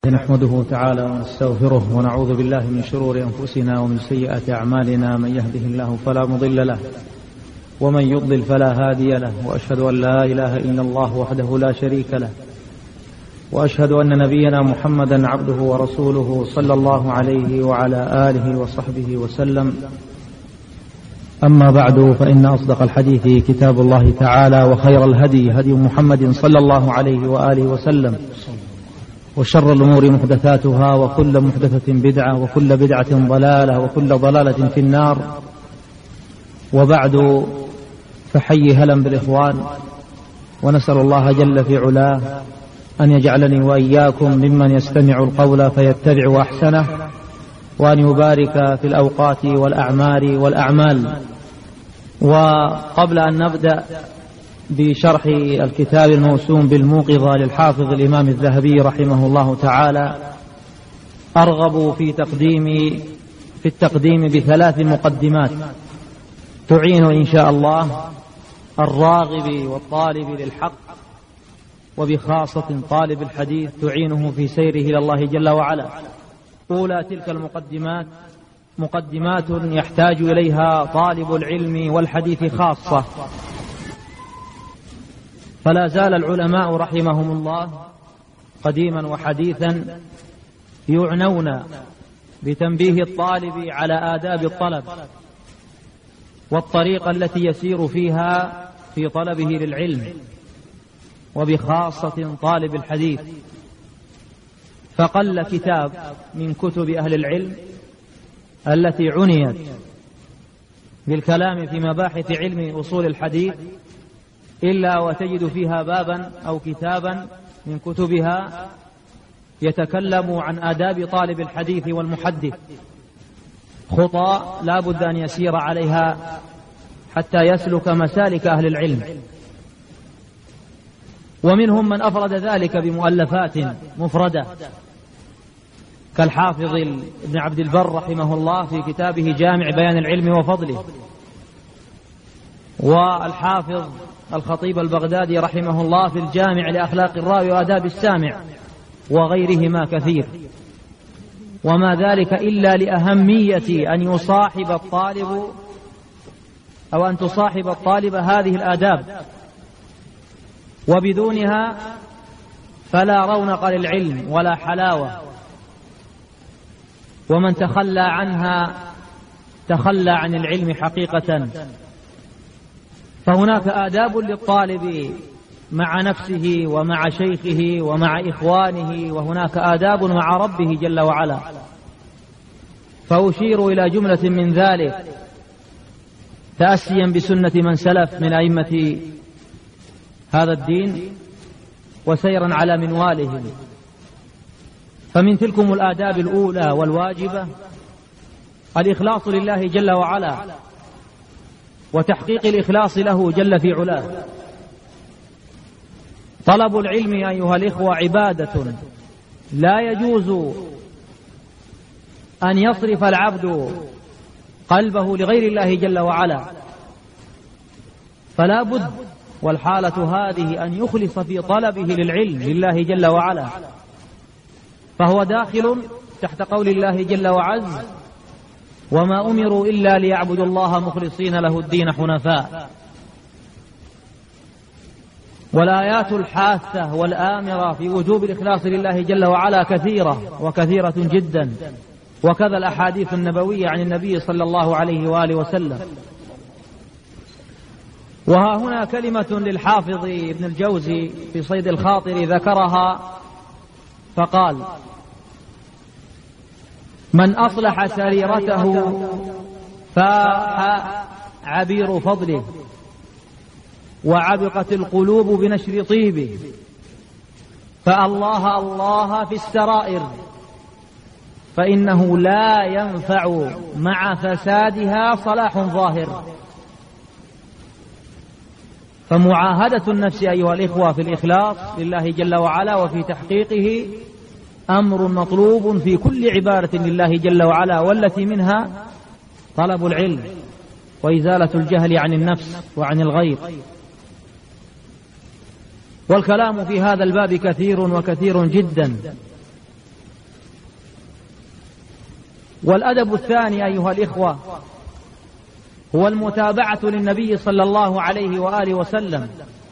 نحمده تعالى ونستغفره ونعوذ بالله من شرور أنفسنا ومن سيئات أعمالنا. من يهده الله فلا مضل له ومن يضلل فلا هادي له، وأشهد أن لا إله إلا الله وحده لا شريك له، وأشهد أن نبينا محمدا عبده ورسوله صلى الله عليه وعلى آله وصحبه وسلم. أما بعد، فإن أصدق الحديث كتاب الله تعالى، وخير الهدي هدي محمد صلى الله عليه وآله وسلم، وشر الأمور محدثاتها، وكل محدثة بدعة، وكل بدعة ضلالة، وكل ضلالة في النار. وبعد، فحي هلا بالإخوان، ونسأل الله جل في علاه أن يجعلني وإياكم ممن يستمع القول فيتبع أحسنه، وأن يبارك في الأوقات والأعمار والأعمال. وقبل أن نبدأ بشرح الكتاب الموسوم بالموقظة للحافظ الإمام الذهبي رحمه الله تعالى، أرغب في التقديم بثلاث مقدمات تعين إن شاء الله الراغب والطالب للحق، وبخاصة طالب الحديث تعينه في سيره إلى الله جل وعلا. أولى تلك المقدمات مقدمات يحتاج إليها طالب العلم والحديث خاصة. فلا زال العلماء رحمهم الله قديما وحديثا يعنون بتنبيه الطالب على آداب الطلب والطريقة التي يسير فيها في طلبه للعلم، وبخاصة طالب الحديث. فقل كتاب من كتب أهل العلم التي عنيت بالكلام في مباحث علم أصول الحديث إلا وتجد فيها بابا أو كتابا من كتبها يتكلم عن آداب طالب الحديث والمحدث، خطى لا بد أن يسير عليها حتى يسلك مسالك أهل العلم. ومنهم من أفرد ذلك بمؤلفات مفردة، كالحافظ ابن عبد البر رحمه الله في كتابه جامع بيان العلم وفضله، والحافظ الخطيب البغدادي رحمه الله في الجامع لأخلاق الراوي وآداب السامع، وغيرهما كثير. وما ذلك إلا لأهمية أن يصاحب الطالب أو أن تصاحب الطالب هذه الآداب، وبدونها فلا رونق للعلم ولا حلاوة، ومن تخلى عنها تخلى عن العلم حقيقة. فهناك آداب للطالب مع نفسه ومع شيخه ومع إخوانه، وهناك آداب مع ربه جل وعلا. فأشير إلى جملة من ذلك تأسيا بسنة من سلف من أئمة هذا الدين وسيرا على منوالهم. فمن تلكم الآداب الأولى والواجبة الإخلاص لله جل وعلا، وتحقيق الإخلاص له جل في علاه. طلب العلم أيها الإخوة عبادة لا يجوز أن يصرف العبد قلبه لغير الله جل وعلا، فلا بد والحالة هذه أن يخلص في طلبه للعلم لله جل وعلا، فهو داخل تحت قول الله جل وعز: وما أمروا إلا ليعبدوا الله مخلصين له الدين حنفاء. والآيات الحاثة والآمرة في وجوب الإخلاص لله جل وعلا كثيرة وكثيرة جدا، وكذا الأحاديث النبوية عن النبي صلى الله عليه وآله وسلم. وها هنا كلمة للحافظ ابن الجوزي في صيد الخاطر ذكرها فقال: من أصلح سريرته فاح عبير فضله، وعبقت القلوب بنشر طيبه، فالله الله في السرائر، فإنه لا ينفع مع فسادها صلاح ظاهر. فمعاهدة النفس أيها الإخوة في الإخلاص لله جل وعلا وفي تحقيقه أمر مطلوب في كل عبادة لله جل وعلا، والتي منها طلب العلم وإزالة الجهل عن النفس وعن الغير. والكلام في هذا الباب كثير وكثير جدا، والأدب الثاني أيها الإخوة هو المتابعة للنبي صلى الله عليه وآله وسلم.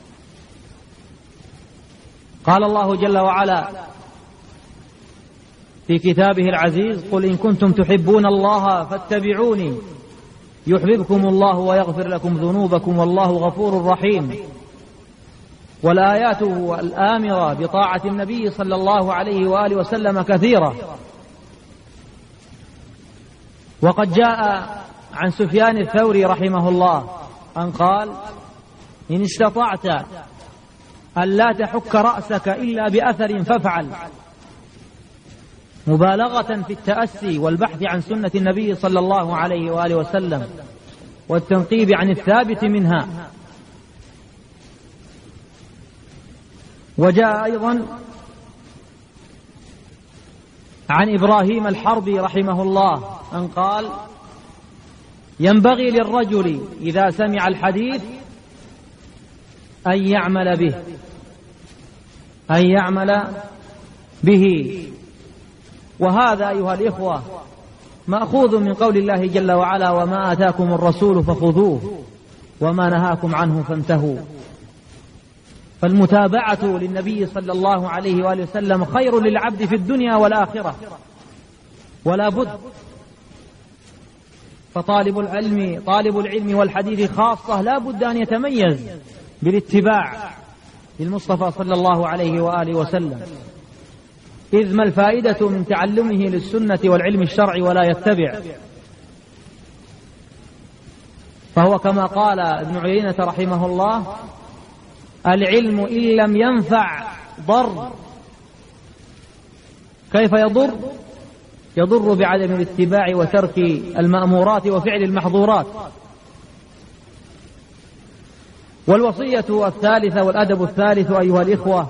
قال الله جل وعلا في كتابه العزيز: قل إن كنتم تحبون الله فاتبعوني يحببكم الله ويغفر لكم ذنوبكم والله غفور رحيم. والآيات الآمرة بطاعة النبي صلى الله عليه وآله وسلم كثيرة. وقد جاء عن سفيان الثوري رحمه الله أن قال: إن استطعت أن لا تحك رأسك إلا بأثر فافعل، مبالغة في التأسي والبحث عن سنة النبي صلى الله عليه وآله وسلم والتنقيب عن الثابت منها. وجاء أيضا عن إبراهيم الحربي رحمه الله أن قال: ينبغي للرجل إذا سمع الحديث أن يعمل به. وهذا أيها الإخوة مأخوذ من قول الله جل وعلا: وما آتاكم الرسول فخذوه وما نهاكم عنه فانتهوا. فالمتابعة للنبي صلى الله عليه وآله وسلم خير للعبد في الدنيا والآخرة ولا بد. فطالب العلم والحديث خاصة لا بد أن يتميز بالاتباع للمصطفى صلى الله عليه وآله وسلم، إذ ما الفائدة من تعلمه للسنة والعلم الشرعي ولا يتبع؟ فهو كما قال ابن عيينة رحمه الله: العلم إن لم ينفع ضر. كيف يضر؟ يضر بعدم الاتباع وترك المأمورات وفعل المحظورات. والوصية الثالثة والأدب الثالث أيها الإخوة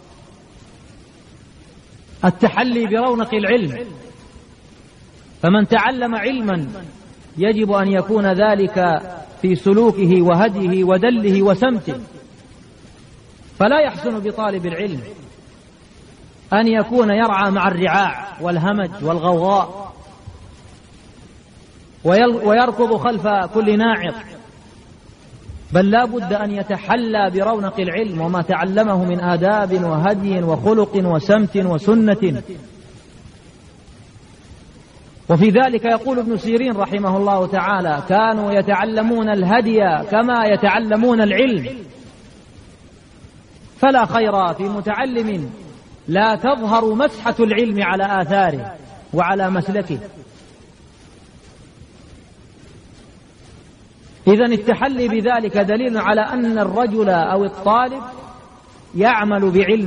التحلي برونق العلم. فمن تعلم علما يجب أن يكون ذلك في سلوكه وهديه ودله وسمته. فلا يحسن بطالب العلم أن يكون يرعى مع الرعاع والهمج والغوغاء ويركض خلف كل ناعق، بل لا بد أن يتحلى برونق العلم وما تعلمه من آداب وهدي وخلق وسمت وسنة. وفي ذلك يقول ابن سيرين رحمه الله تعالى: كانوا يتعلمون الهدي كما يتعلمون العلم. فلا خير في متعلم لا تظهر مسحة العلم على آثاره وعلى مسلكه. إذن التحلي بذلك دليل على أن الرجل أو الطالب يعمل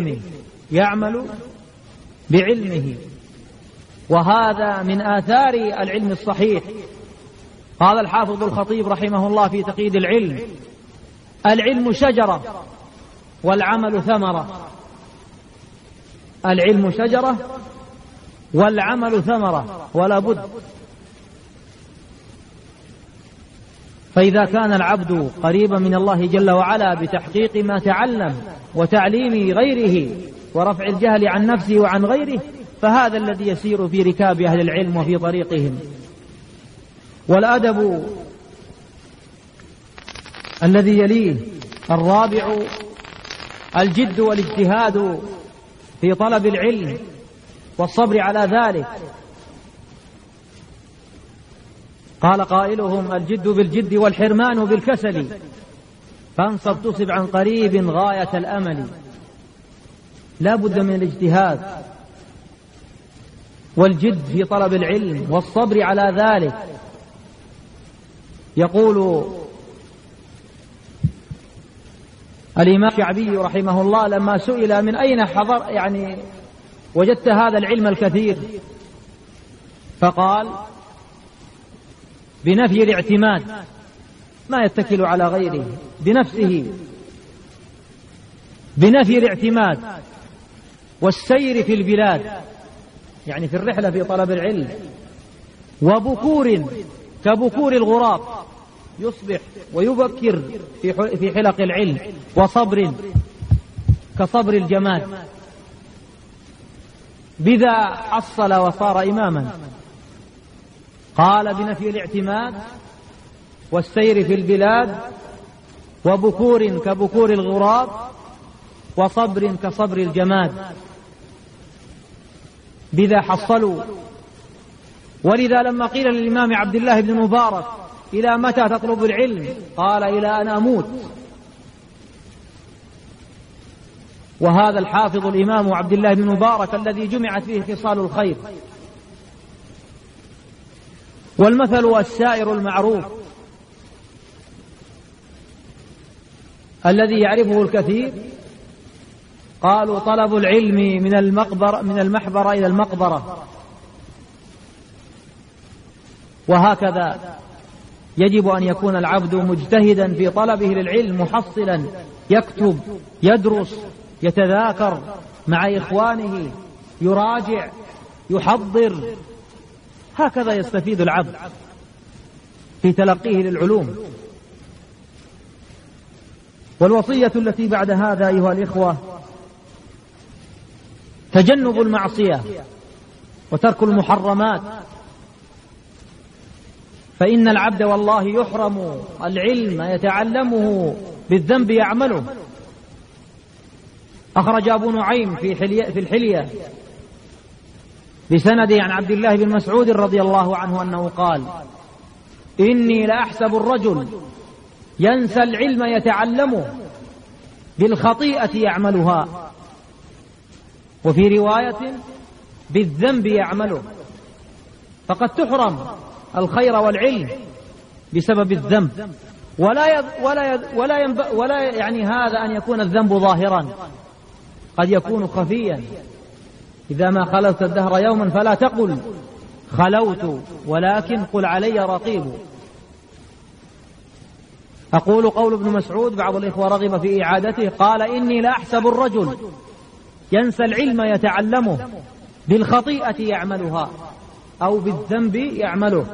بعلمه، وهذا من آثار العلم الصحيح. قال الحافظ الخطيب رحمه الله في تقييد العلم: العلم شجرة والعمل ثمرة. العلم شجرة والعمل ثمرة، ولا بد. فإذا كان العبد قريبا من الله جل وعلا بتحقيق ما تعلم وتعليم غيره ورفع الجهل عن نفسه وعن غيره، فهذا الذي يسير في ركاب أهل العلم وفي طريقهم. والأدب الذي يليه الرابع الجد والاجتهاد في طلب العلم والصبر على ذلك. قال قائلهم: الجد بالجد والحرمان بالكسل، فانصب تصب عن قريب غاية الأمل. لا بد من الاجتهاد والجد في طلب العلم والصبر على ذلك. يقول الإمام الشعبي رحمه الله لما سئل: من أين حضر وجدت هذا العلم الكثير؟ فقال: بنفي الاعتماد، ما يتكل على غيره، بنفسه، بنفي الاعتماد والسير في البلاد، يعني في الرحلة في طلب العلم، وبكور كبكور الغراب يصبح ويبكر في حلق العلم، وصبر كصبر الجماد. بذا حصل وصار إماما. قال بنفي الاعتماد والسير في البلاد وبكور كبكور الغراب وصبر كصبر الجماد، بذا حصلوا. ولذا لما قيل للإمام عبد الله بن مبارك إلى متى تطلب العلم؟ قال إلى أن أموت. وهذا الحافظ الإمام عبد الله بن مبارك الذي جمعت فيه خصال الخير. والمثل السائر المعروف الذي يعرفه الكثير، قالوا طلب العلم من المحبرة إلى المقبرة. وهكذا يجب أن يكون العبد مجتهدا في طلبه للعلم، محصلا، يكتب، يدرس، يتذاكر مع إخوانه، يراجع، يحضر. هكذا يستفيد العبد في تلقيه للعلوم. والوصية التي بعد هذا أيها الإخوة تجنب المعصية وترك المحرمات، فإن العبد والله يحرم العلم يتعلمه بالذنب يعمله. أخرج أبو نعيم في الحلية بسنده عن عبد الله بن مسعود رضي الله عنه أنه قال: إني لأحسب الرجل ينسى العلم يتعلمه بالخطيئة يعملها، وفي رواية بالذنب يعمله. فقد تحرم الخير والعلم بسبب الذنب، ولا يعني هذا أن يكون الذنب ظاهرا، قد يكون خفيا. إذا ما خلوت الدهر يوما فلا تقل خلوت، ولكن قل علي رقيب. أقول قول ابن مسعود، بعض الإخوة رغب في إعادته، قال: إني لأحسب الرجل ينسى العلم يتعلمه بالخطيئة يعملها، أو بالذنب يعمله.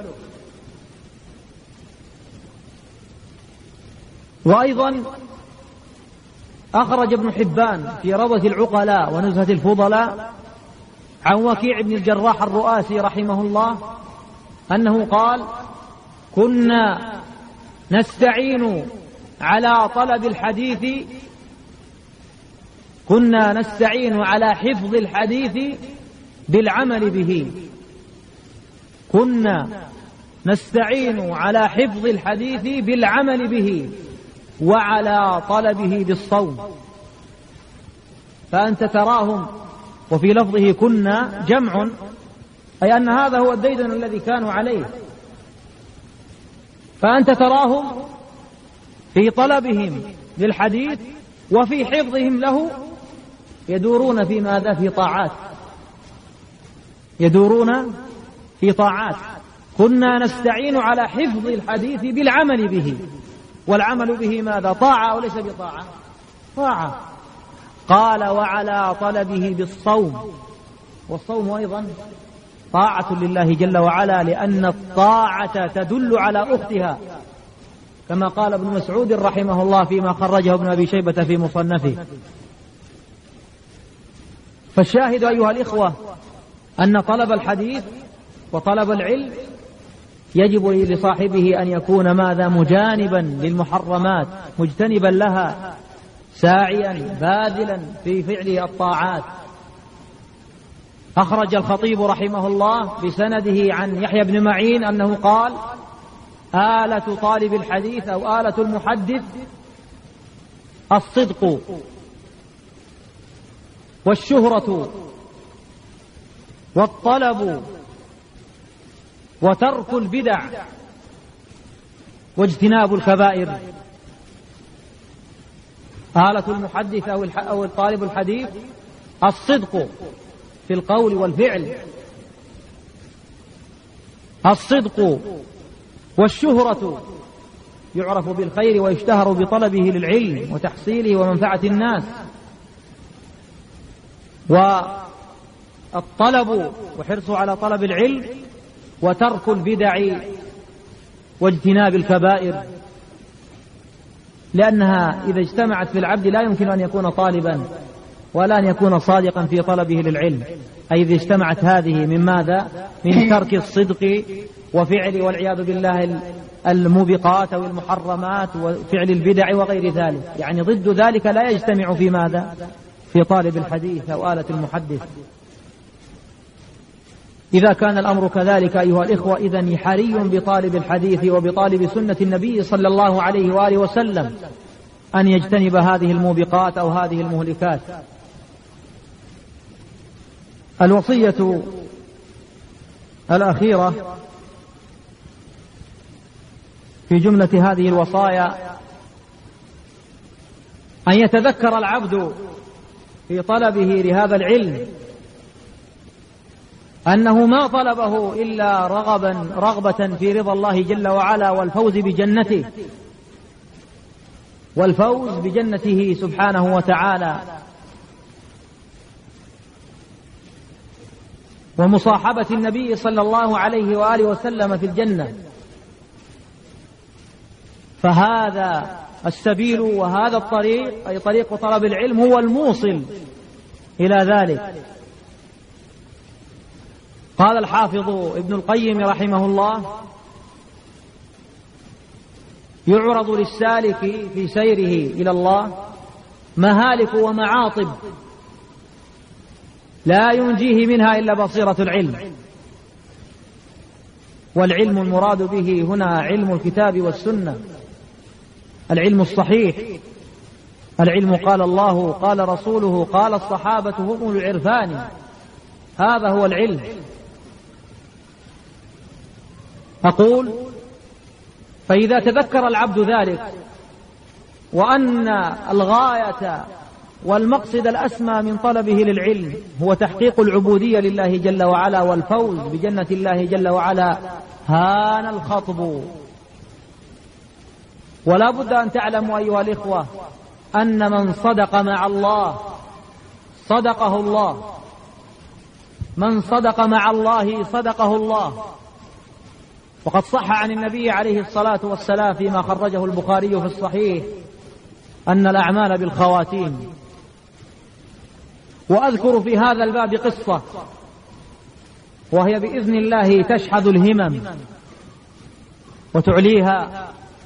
وأيضا أخرج ابن حبان في روضة العقلاء ونزهة الفضلاء عن وكيع بن الجراح الرؤاسي رحمه الله أنه قال: كنا نستعين على طلب الحديث، كنا نستعين على حفظ الحديث بالعمل به، كنا نستعين على حفظ الحديث بالعمل به وعلى طلبه بالصوم. فأنت تراهم، وفي لفظه كنا جمع، أي أن هذا هو الديدن الذي كانوا عليه. فأنت تراهم في طلبهم للحديث وفي حفظهم له يدورون في ماذا؟ في طاعات، يدورون في طاعات. كنا نستعين على حفظ الحديث بالعمل به، والعمل به ماذا؟ طاعة أو ليس بطاعة؟ طاعة. قال: وعلى طلبه بالصوم، والصوم أيضا طاعة لله جل وعلا، لأن الطاعة تدل على أختها، كما قال ابن مسعود رحمه الله فيما خرجه ابن أبي شيبة في مصنفه. فالشاهد أيها الإخوة أن طلب الحديث وطلب العلم يجب لصاحبه أن يكون ماذا؟ مجانبا للمحرمات، مجتنبا لها، ساعيا باذلا في فعل الطاعات. أخرج الخطيب رحمه الله بسنده عن يحيى بن معين أنه قال: آلة طالب الحديث أو آلة المحدث الصدق والشهرة والطلب وترك البدع واجتناب الكبائر. آلة المحدث أو طالب الحديث الصدق في القول والفعل، الصدق والشهرة، يعرف بالخير ويشتهر بطلبه للعلم وتحصيله ومنفعة الناس، والطلب وحرصه على طلب العلم، وترك البدع واجتناب الكبائر، لأنها إذا اجتمعت في العبد لا يمكن أن يكون طالبا ولا أن يكون صادقا في طلبه للعلم. أي إذا اجتمعت هذه من ماذا؟ من ترك الصدق وفعل والعياذ بالله الموبقات أو المحرمات وفعل البدع وغير ذلك، يعني ضد ذلك لا يجتمع في ماذا؟ في طالب الحديث أو آلة المحدث. إذا كان الأمر كذلك أيها الإخوة، إذن حري بطالب الحديث وبطالب سنة النبي صلى الله عليه وآله وسلم أن يجتنب هذه الموبقات أو هذه المهلكات. الوصية الأخيرة في جملة هذه الوصايا أن يتذكر العبد في طلبه لهذا العلم أنه ما طلبه إلا رغبة في رضا الله جل وعلا والفوز بجنته، والفوز بجنته سبحانه وتعالى، ومصاحبة النبي صلى الله عليه وآله وسلم في الجنة. فهذا السبيل وهذا الطريق، أي طريق طلب العلم، هو الموصل إلى ذلك. قال الحافظ ابن القيم رحمه الله: يعرض للسالك في سيره إلى الله مهالك ومعاطب لا ينجيه منها إلا بصيرة العلم. والعلم المراد به هنا علم الكتاب والسنة، العلم الصحيح، العلم قال الله قال رسوله قال الصحابة هم أولو العرفان، هذا هو العلم. أقول: فإذا تذكر العبد ذلك وأن الغاية والمقصد الأسمى من طلبه للعلم هو تحقيق العبودية لله جل وعلا والفوز بجنة الله جل وعلا، هان الخطب. ولا بد أن تعلموا أيها الإخوة أن من صدق مع الله صدقه الله، من صدق مع الله صدقه الله. وقد صح عن النبي عليه الصلاة والسلام فيما خرجه البخاري في الصحيح أن الأعمال بالخواتيم. وأذكر في هذا الباب قصة وهي بإذن الله تشحذ الهمم وتعليها.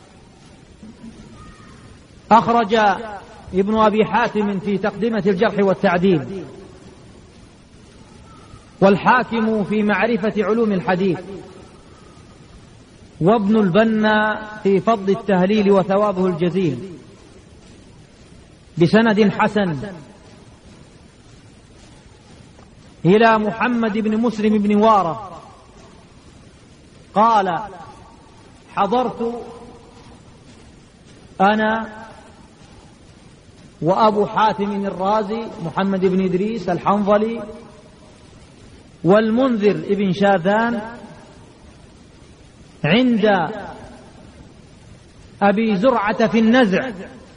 أخرج ابن أبي حاتم في تقدمة الجرح والتعديل، والحاكم في معرفة علوم الحديث، وابن البنا في فضل التهليل وثوابه الجزيل، بسند حسن إلى محمد بن مسلم بن وارة قال: حضرت أنا وأبو حاتم الرازي محمد بن إدريس الحنظلي والمنذر بن شاذان عند أبي زرعة في النزع،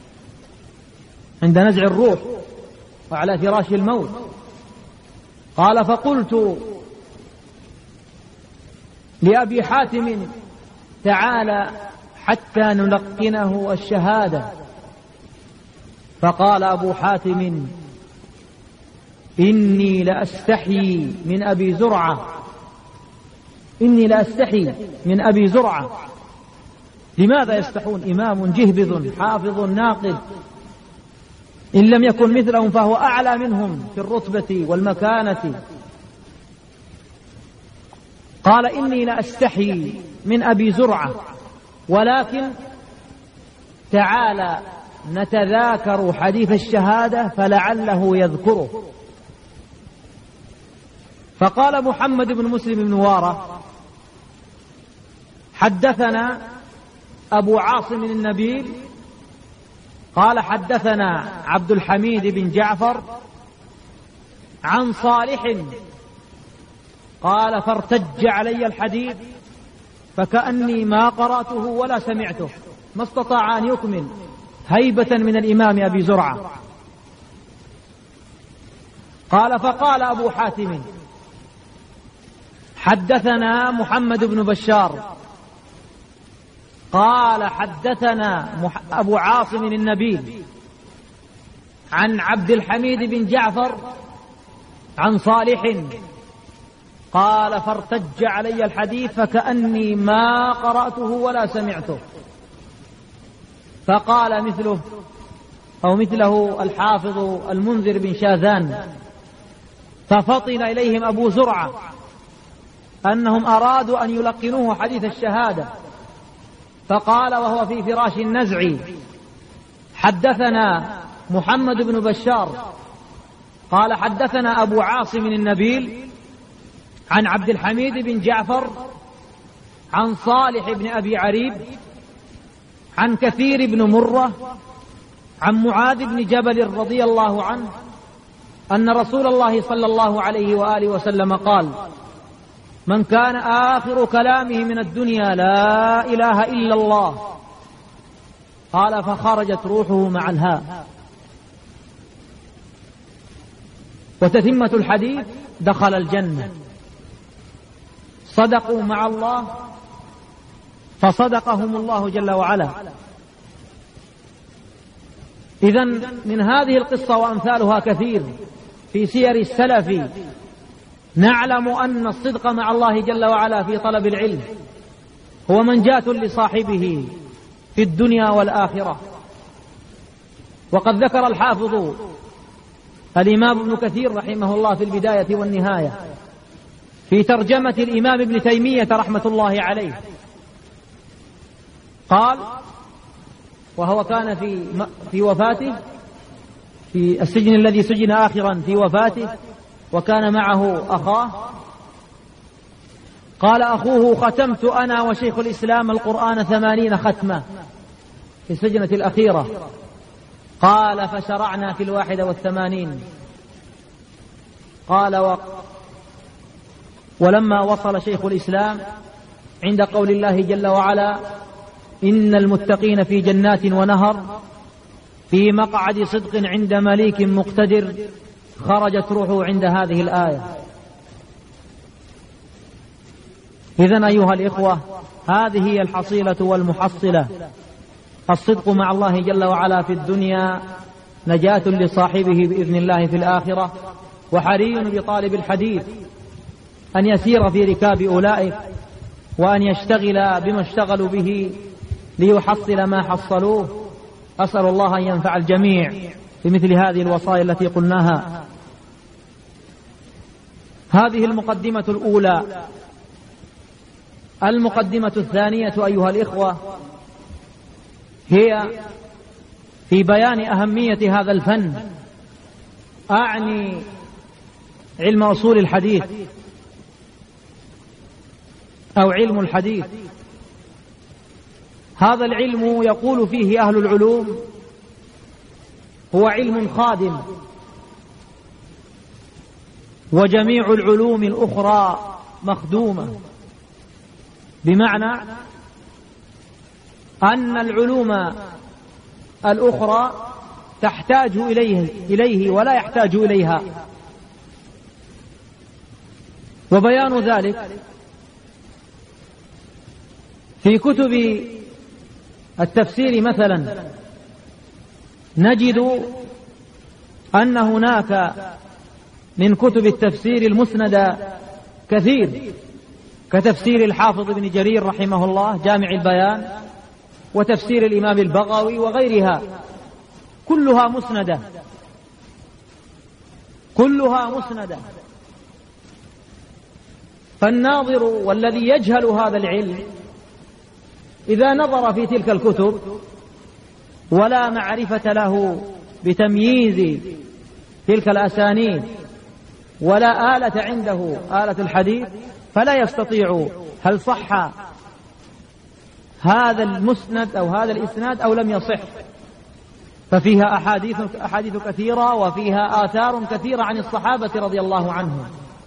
عند نزع الروح وعلى فراش الموت. قال: فقلت لأبي حاتم: تعالى حتى نلقنه الشهادة. فقال أبو حاتم: إني لأستحي من أبي زرعة، إني لأستحي من أبي زرعة. لماذا يستحون؟ إمام جهبذ حافظ ناقد، إن لم يكن مثلهم فهو أعلى منهم في الرتبة والمكانة. قال: إني لأستحي من أبي زرعة، ولكن تعالى نتذاكر حديث الشهادة فلعله يذكره. فقال محمد بن مسلم بن وارة: حدثنا أبو عاصم النبيل قال: حدثنا عبد الحميد بن جعفر عن صالح قال: فارتج علي الحديث فكأني ما قرأته ولا سمعته، ما استطاع أن يكمل هيبة من الإمام أبي زرعة. قال: فقال أبو حاتم: حدثنا محمد بن بشار قال: حدثنا أبو عاصم النبيل عن عبد الحميد بن جعفر عن صالح قال فارتج علي الحديث فكأني ما قرأته ولا سمعته. فقال مثله أو مثله الحافظ المنذر بن شاذان ففطن إليهم أبو زرعة أنهم أرادوا أن يلقنوه حديث الشهادة، فقال وهو في فراش النزع حدثنا محمد بن بشار قال حدثنا أبو عاصم النبيل عن عبد الحميد بن جعفر عن صالح بن أبي عريب عن كثير بن مرة عن معاذ بن جبل رضي الله عنه أن رسول الله صلى الله عليه وآله وسلم قال من كان آخر كلامه من الدنيا لا إله إلا الله قال فخرجت روحه مع الهاء. وتتمة الحديث دخل الجنة، صدقوا مع الله فصدقهم الله جل وعلا. إذن من هذه القصة وأمثالها كثير في سير السلف نعلم أن الصدق مع الله جل وعلا في طلب العلم هو منجاة لصاحبه في الدنيا والآخرة. وقد ذكر الحافظ الإمام ابن كثير رحمه الله في البداية والنهاية في ترجمة الإمام ابن تيمية رحمة الله عليه قال وهو كان في وفاته في السجن الذي سجن آخرا في وفاته وكان معه أخاه، قال أخوه ختمت أنا وشيخ الإسلام القرآن 80 ختمة في السجنة الأخيرة، قال فشرعنا في 81. قال ولما وصل شيخ الإسلام عند قول الله جل وعلا إن المتقين في جنات ونهر في مقعد صدق عند مليك مقتدر، خرجت روحه عند هذه الآية. إذن أيها الإخوة هذه هي الحصيلة والمحصلة، الصدق مع الله جل وعلا في الدنيا نجاة لصاحبه بإذن الله في الآخرة، وحري بطالب الحديث أن يسير في ركاب أولئك وأن يشتغل بما اشتغلوا به ليحصل ما حصلوه. أسأل الله أن ينفع الجميع بمثل هذه الوصايا التي قلناها. هذه المقدمة الأولى. المقدمة الثانية أيها الإخوة هي في بيان أهمية هذا الفن، أعني علم أصول الحديث أو علم الحديث. هذا العلم يقول فيه أهل العلوم هو علم خادم، وجميع العلوم الأخرى مخدومة، بمعنى أن العلوم الأخرى تحتاج إليه ولا يحتاج إليها. وبيان ذلك في كتب التفسير مثلا نجد أن هناك من كتب التفسير المسندة كثير، كتفسير الحافظ ابن جرير رحمه الله جامع البيان، وتفسير الإمام البغوي وغيرها، كلها مسندة، كلها مسندة. فالناظر والذي يجهل هذا العلم إذا نظر في تلك الكتب ولا معرفة له بتمييز تلك الأسانيد ولا آلة عنده آلة الحديث فلا يستطيع هل صح هذا المسند أو هذا الإسناد أو لم يصح. ففيها أحاديث كثيرة وفيها آثار كثيرة عن الصحابة رضي الله عنهم.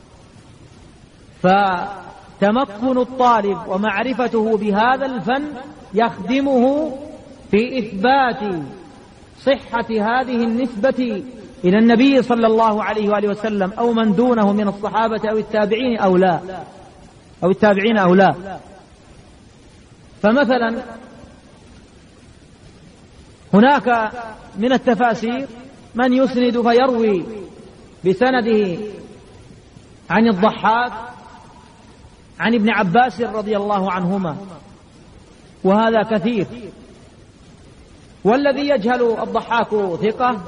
فتمكن الطالب ومعرفته بهذا الفن يخدمه في إثبات صحة هذه النسبة إلى النبي صلى الله عليه وآله وسلم أو من دونه من الصحابة أو التابعين أو لا، أو التابعين أو لا. فمثلا هناك من التفاسير من يسند فيروي بسنده عن الضحاك عن ابن عباس رضي الله عنهما، وهذا كثير. والذي يجهل الضحاك ثقة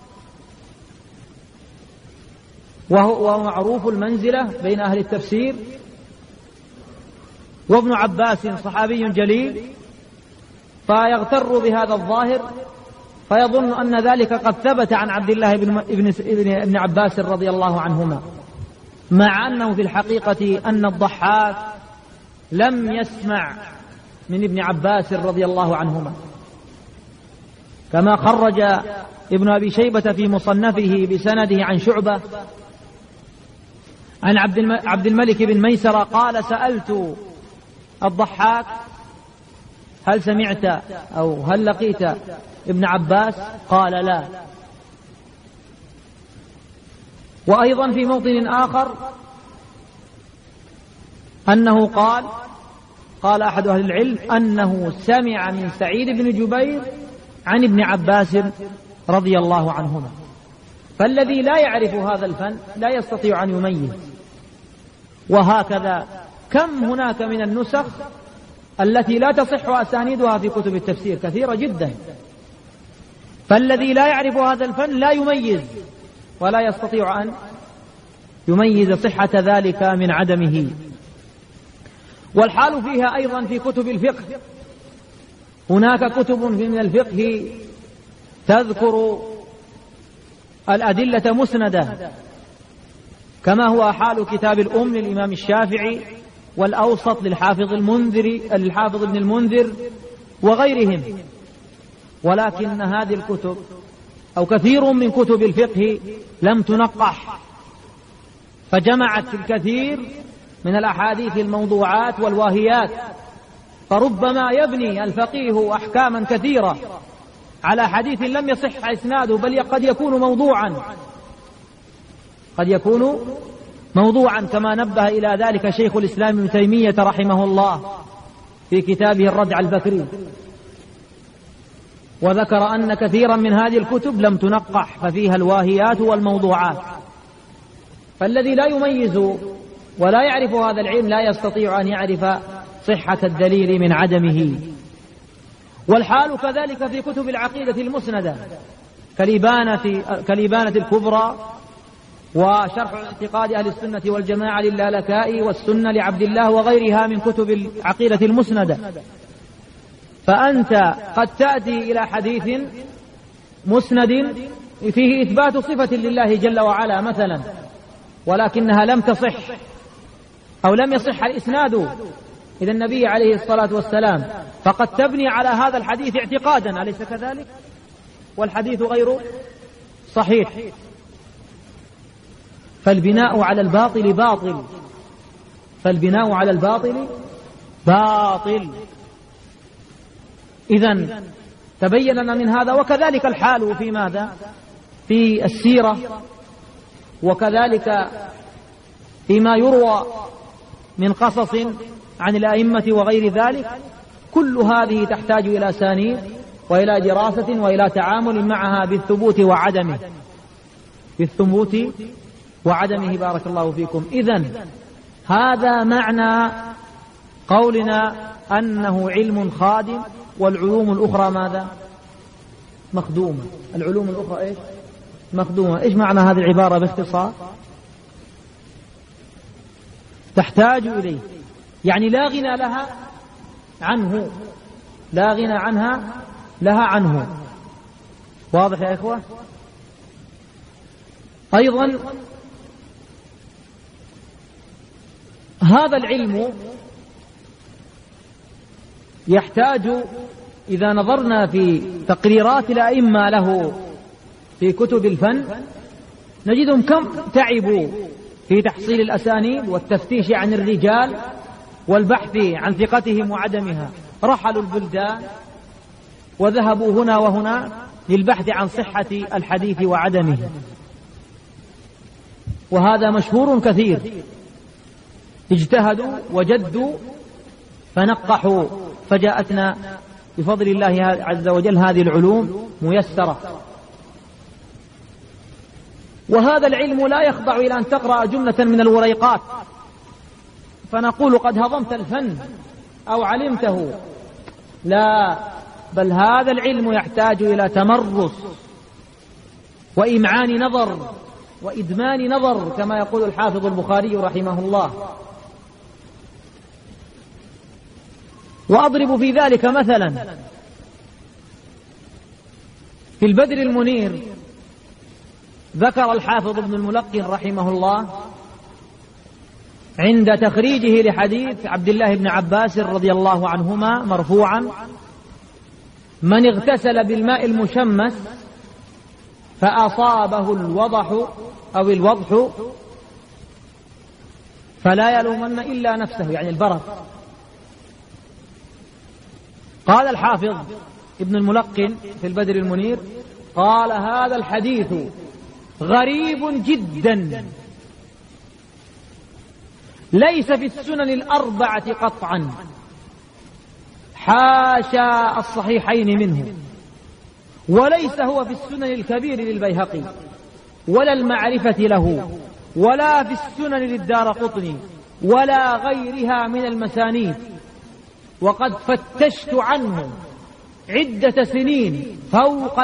وهو معروف المنزلة بين أهل التفسير، وابن عباس صحابي جليل، فيغتر بهذا الظاهر فيظن أن ذلك قد ثبت عن عبد الله بن عباس رضي الله عنهما، مع أنه في الحقيقة أن الضحاك لم يسمع من ابن عباس رضي الله عنهما، كما خرج ابن أبي شيبة في مصنفه بسنده عن شعبة عن عبد الملك بن ميسرة قال: سألت الضحاك هل سمعت أو هل لقيت ابن عباس؟ قال: لا. وأيضا في موطن آخر أنه قال أحد أهل العلم أنه سمع من سعيد بن جبير عن ابن عباس رضي الله عنهما. فالذي لا يعرف هذا الفن لا يستطيع أن يميز. وهكذا كم هناك من النسخ التي لا تصح أسانيدها في كتب التفسير، كثيرة جدا. فالذي لا يعرف هذا الفن لا يميز ولا يستطيع أن يميز صحة ذلك من عدمه. والحال فيها أيضا في كتب الفقه. هناك كتب من الفقه تذكر الأدلة مسندة، كما هو حال كتاب الأم للإمام الشافعي، والأوسط للحافظ ابن المنذر وغيرهم. ولكن هذه الكتب أو كثير من كتب الفقه لم تنقح، فجمعت الكثير من الأحاديث الموضوعات والواهيات، فربما يبني الفقيه أحكاما كثيرة على حديث لم يصح إسناده، بل قد يكون موضوعا كما نبه إلى ذلك شيخ الإسلام ابن تيمية رحمه الله في كتابه الردع البكري، وذكر أن كثيرا من هذه الكتب لم تنقح ففيها الواهيات والموضوعات. فالذي لا يميز ولا يعرف هذا العلم لا يستطيع أن يعرف صحة الدليل من عدمه. والحال كذلك في كتب العقيدة المسندة كالإبانة الكبرى، وشرح اعتقاد أهل السنة والجماعة للالكائي، والسنة لعبد الله، وغيرها من كتب العقيدة المسندة. فأنت قد تأتي إلى حديث مسند فيه إثبات صفة لله جل وعلا مثلا، ولكنها لم تصح أو لم يصح الإسناد إلى النبي عليه الصلاة والسلام، فقد تبني على هذا الحديث اعتقادا، أليس كذلك؟ والحديث غير صحيح. فالبناء على الباطل باطل. إذن تبين لنا من هذا. وكذلك الحال في ماذا؟ في السيرة، وكذلك فيما يروى من قصص عن الأئمة وغير ذلك. كل هذه تحتاج إلى أسانيد وإلى دراسة وإلى تعامل معها بالثبوت وعدمه. بارك الله فيكم. إذن هذا معنى قولنا أنه علم خادم، والعلوم الأخرى ماذا؟ مخدومة. العلوم الأخرى إيش؟ مخدومة. إيش معنى هذه العبارة باختصار؟ تحتاج إليه، يعني لا غنى لها عنه، لا غنى لها عنه. واضح يا إخوة؟ أيضا هذا العلم يحتاج، إذا نظرنا في تقريرات الأئمة له في كتب الفن، نجدهم كم تعبوا في تحصيل الأسانيد والتفتيش عن الرجال والبحث عن ثقتهم وعدمها. رحلوا البلدان وذهبوا هنا وهنا للبحث عن صحة الحديث وعدمه، وهذا مشهور كثير. اجتهدوا وجدوا فنقحوا، فجاءتنا بفضل الله عز وجل هذه العلوم ميسرة. وهذا العلم لا يخضع إلى أن تقرأ جملة من الوريقات فنقول قد هضمت الفن أو علمته، لا، بل هذا العلم يحتاج إلى تمرس وإمعان نظر وإدمان نظر، كما يقول الحافظ البخاري رحمه الله. وأضرب في ذلك مثلا في البدر المنير، ذكر الحافظ ابن الملقن رحمه الله عند تخريجه لحديث عبد الله بن عباس رضي الله عنهما مرفوعا: من اغتسل بالماء المشمس فأصابه الوضح أو الوضح فلا يلومن إلا نفسه، يعني البرد. قال الحافظ ابن الملقن في البدر المنير: قال هذا الحديث غريب جدا، ليس في السنن الأربعة قطعا، حاشا الصحيحين منه، وليس هو في السنن الكبير للبيهقي ولا المعرفة له، ولا في السنن للدارقطني ولا غيرها من المسانيد، وقد فتشت عنه عدة سنين فوق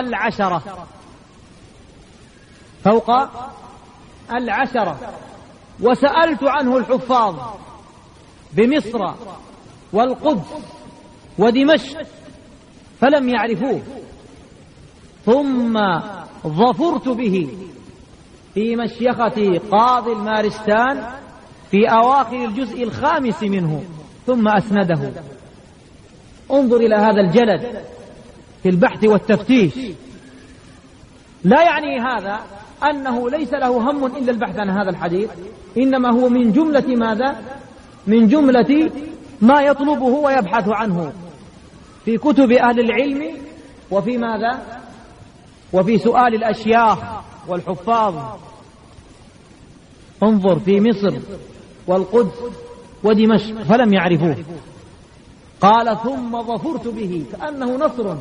10، وسألت عنه الحفاظ بمصر والقدس ودمشق فلم يعرفوه، ثم ظفرت به في مشيخة قاضي المارستان في أواخر الجزء 5 منه، ثم أسنده. انظر إلى هذا الجلد في البحث والتفتيش. لا يعني هذا أنه ليس له هم إلا البحث عن هذا الحديث، إنما هو من جملة ماذا؟ من جملة ما يطلبه ويبحث عنه في كتب أهل العلم، وفي ماذا؟ وفي سؤال الأشياخ والحفاظ. انظر في مصر والقدس ودمشق فلم يعرفوه. قال ثم ظفرت به، كأنه نصر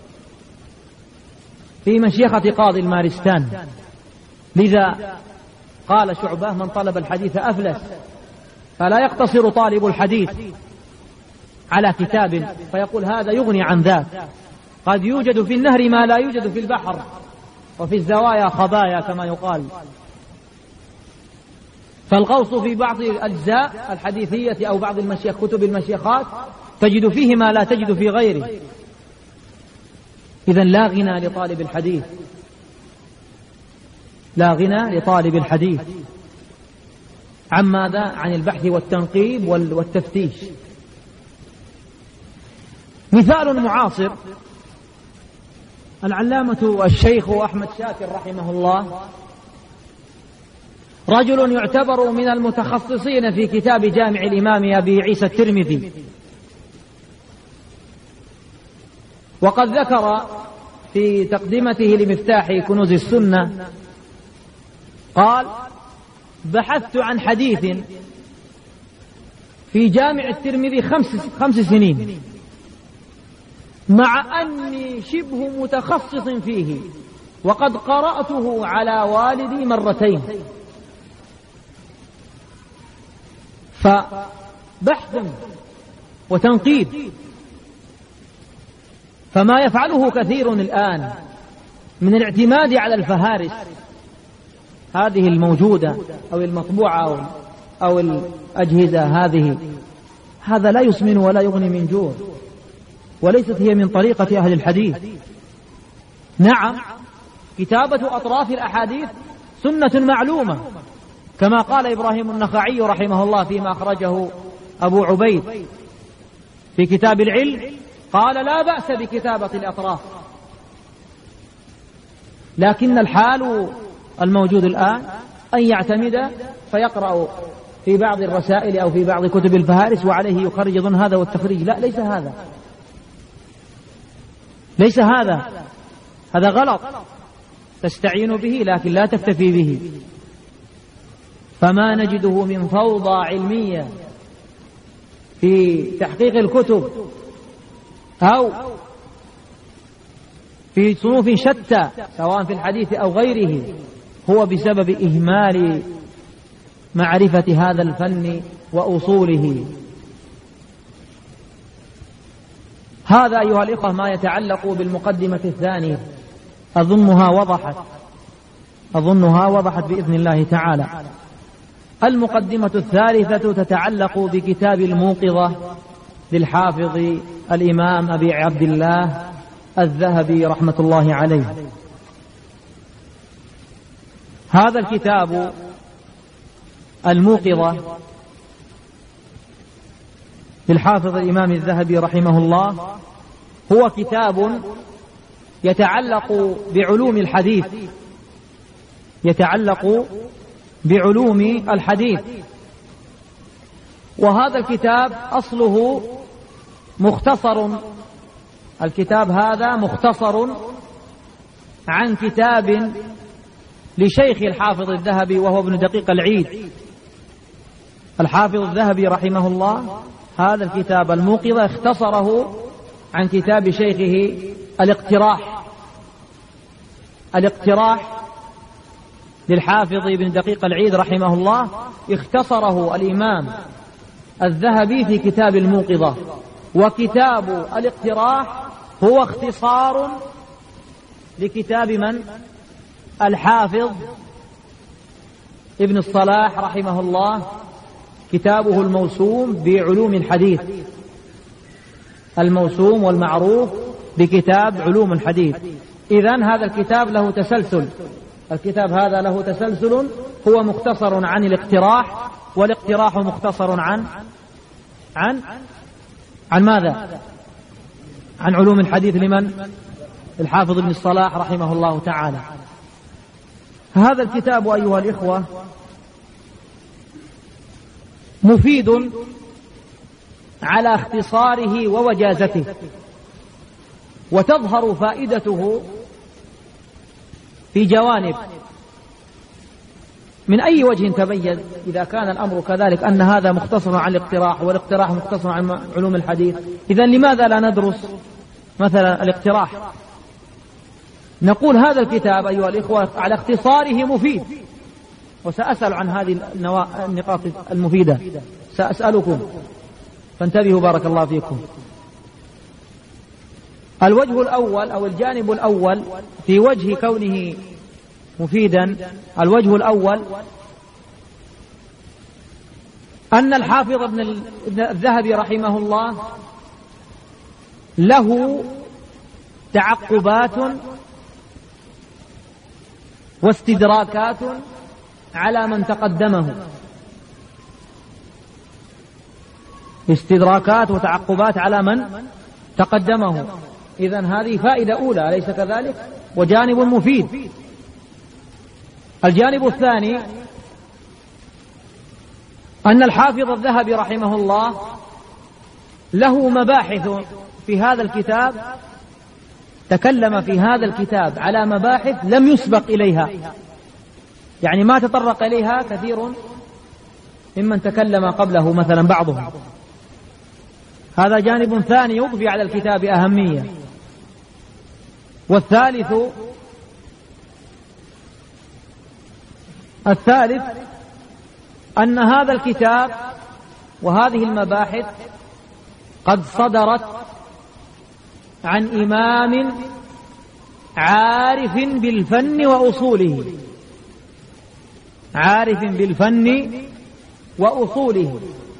في مشيخة قاضي المارستان. لذا قال شعبة: من طلب الحديث أفلس. فلا يقتصر طالب الحديث على كتاب فيقول هذا يغني عن ذاك، قد يوجد في النهر ما لا يوجد في البحر، وفي الزوايا خبايا كما يقال. فالغوص في بعض الأجزاء الحديثية أو بعض كتب المشيخات تجد فيه ما لا تجد في غيره. إذن لا غنى لطالب الحديث، لا غنى لطالب الحديث عن ماذا؟ عن البحث والتنقيب والتفتيش. مثال معاصر: العلامة الشيخ أحمد شاكر رحمه الله رجل يعتبر من المتخصصين في كتاب جامع الإمام أبي عيسى الترمذي، وقد ذكر في تقدمته لمفتاح كنوز السنة قال: بحثت عن حديث في جامع الترمذي 5 سنين، مع أني شبه متخصص فيه، وقد قرأته على والدي 2 مرتين. فبحث وتنقيب. فما يفعله كثير الآن من الاعتماد على الفهارس هذه الموجودة أو المطبوعة أو الأجهزة هذا لا يسمن ولا يغني من جوع، وليست هي من طريقة أهل الحديث. نعم، كتابة أطراف الأحاديث سنة معلومة، كما قال إبراهيم النخعي رحمه الله فيما أخرجه أبو عبيد في كتاب العلم، قال: لا بأس بكتابة الأطراف، لكن الحال الموجود الآن أن يعتمد فيقرأ في بعض الرسائل أو في بعض كتب الفهارس وعليه يخرج ضمن هذا والتخريج. لا، ليس هذا غلط، تستعين به لكن لا تكتفي به. فما نجده من فوضى علمية في تحقيق الكتب أو في صنوف شتى سواء في الحديث أو غيره، هو بسبب إهمال معرفة هذا الفن وأصوله. هذا أيها الإخوة ما يتعلق بالمقدمة الثانية، أظنها وضحت بإذن الله تعالى. المقدمة الثالثة تتعلق بكتاب الموقظة للحافظ الإمام أبي عبد الله الذهبي رحمة الله عليه. هذا الكتاب الموقظة للحافظ الإمام الذهبي رحمه الله هو كتاب يتعلق بعلوم الحديث، وهذا الكتاب أصله مختصر. الكتاب هذا مختصر عن كتاب لشيخ الحافظ الذهبي وهو ابن دقيق العيد. الحافظ الذهبي رحمه الله هذا الكتاب الموقظة اختصره عن كتاب شيخه الاقتراح للحافظ ابن دقيق العيد رحمه الله، اختصره الإمام الذهبي في كتاب الموقظة. وكتاب الاقتراح هو اختصار لكتاب من؟ الحافظ ابن الصلاح رحمه الله، كتابه الموسوم بعلوم الحديث، الموسوم والمعروف بكتاب علوم الحديث. إذن هذا الكتاب له تسلسل، الكتاب هذا له تسلسل، هو مختصر عن الاقتراح، والاقتراح مختصر عن ماذا؟ عن علوم الحديث لمن؟ الحافظ ابن الصلاح رحمه الله تعالى. هذا الكتاب أيها الإخوة مفيد على اختصاره ووجازته، وتظهر فائدته في جوانب. من أي وجه تبين إذا كان الأمر كذلك أن هذا مختصر عن الاقتراح والاقتراح مختصر عن علوم الحديث؟ إذن لماذا لا ندرس مثلا الاقتراح؟ نقول هذا الكتاب أيها الإخوة على اختصاره مفيد، وسأسأل عن هذه النقاط المفيدة، سأسألكم فانتبهوا بارك الله فيكم. الوجه الأول أو الجانب الأول في وجه كونه مفيدا، الوجه الأول أن الحافظ ابن الذهبي رحمه الله له تعقبات واستدراكات على من تقدمه، استدراكات وتعقبات على من تقدمه. إذن هذه فائدة أولى، أليس كذلك؟ وجانب مفيد. الجانب الثاني أن الحافظ الذهبي رحمه الله له مباحث في هذا الكتاب، تكلم في هذا الكتاب على مباحث لم يسبق إليها، يعني ما تطرق إليها كثير ممن تكلم قبله مثلا بعضهم. هذا جانب ثاني يضفي على الكتاب أهمية. والثالث أن هذا الكتاب وهذه المباحث قد صدرت عن إمام عارف بالفن وأصوله، عارف بالفن وأصوله،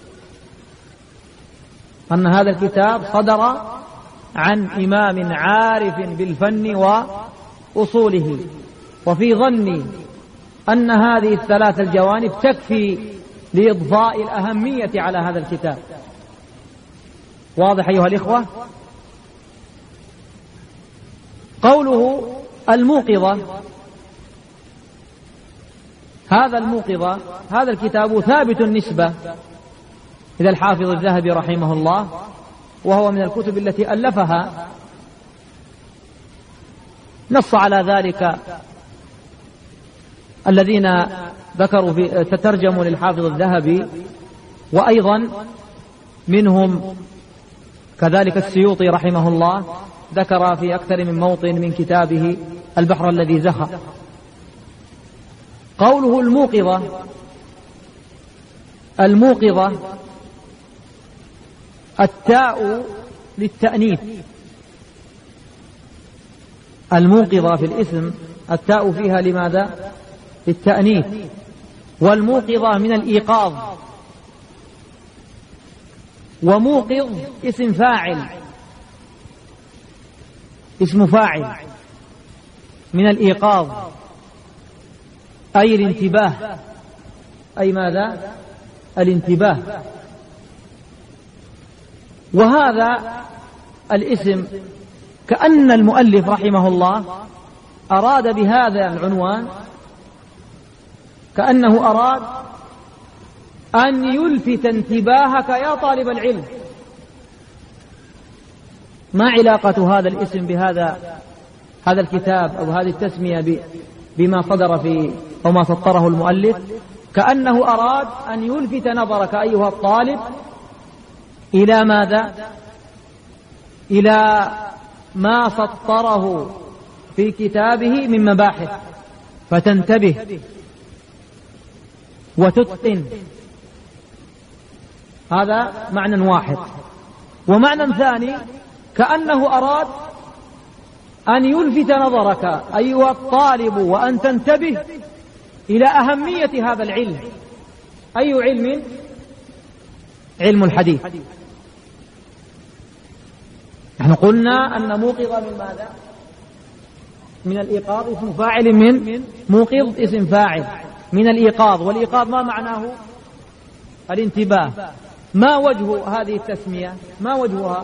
أن هذا الكتاب صدر عن إمام عارف بالفن وأصوله. وفي ظني أن هذه الثلاث الجوانب تكفي لإضفاء الأهمية على هذا الكتاب. واضح أيها الإخوة؟ قوله الموقظة، هذا الكتاب ثابت النسبة إلى الحافظ الذهبي رحمه الله، وهو من الكتب التي ألفها. نص على ذلك الذين ذكروا في تترجموا للحافظ الذهبي، وأيضا منهم كذلك السيوطي رحمه الله ذكر في أكثر من موطن من كتابه البحر الذي زخر. قوله الموقظة التاء للتأنيث، الموقظة في الاسم التاء فيها لماذا؟ للتأنيث. والموقظة من الإيقاظ، وموقظ اسم فاعل، اسم فاعل من الإيقاظ، أي الانتباه، أي ماذا؟ الانتباه. وهذا الاسم كأن المؤلف رحمه الله أراد بهذا العنوان، كأنه أراد أن يلفت انتباهك يا طالب العلم. ما علاقة هذا الاسم بهذا الكتاب أو هذه التسمية بما صدر في أو ما سطره المؤلف؟ كأنه أراد أن يلفت نظرك أيها الطالب إلى ماذا؟ إلى ما سطره في كتابه من مباحث، فتنتبه وتتقن. هذا معنى واحد. ومعنى ثاني كأنه أراد أن يلفت نظرك أيها الطالب وأن تنتبه إلى أهمية هذا العلم. أي علم؟ علم الحديث. نحن قلنا أن موقظ من ماذا؟ من الإيقاظ، اسم فاعل من موقظ، اسم فاعل من الإيقاظ. والإيقاظ ما معناه؟ الانتباه. ما وجه هذه التسمية؟ ما وجهها؟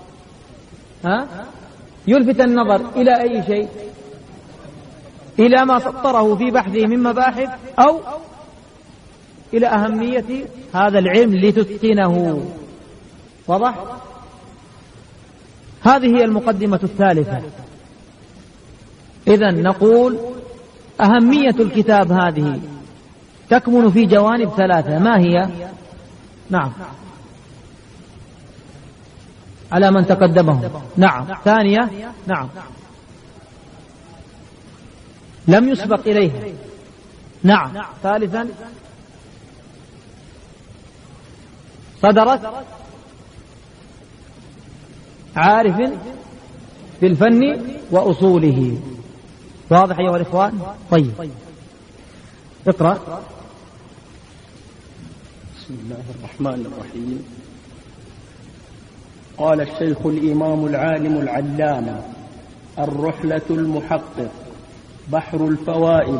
يلفت النظر إلى أي شيء؟ إلى ما سطره في بحثه من مباحث، أو إلى أهمية هذا العلم لتتقنه. واضح؟ هذه هي المقدمة الثالثة. إذن نقول أهمية الكتاب هذه تكمن في جوانب ثلاثة. ما هي؟ نعم، على من تقدمه. نعم. ثانية، نعم، لم يسبق إليه. نعم. ثالثا، صدرت عارف بالفن وأصوله. واضح أيها الإخوان؟ طيب، اقرأ. بسم الله الرحمن الرحيم. قال الشيخ الإمام العالم العلامة الرحلة المحقق بحر الفوائد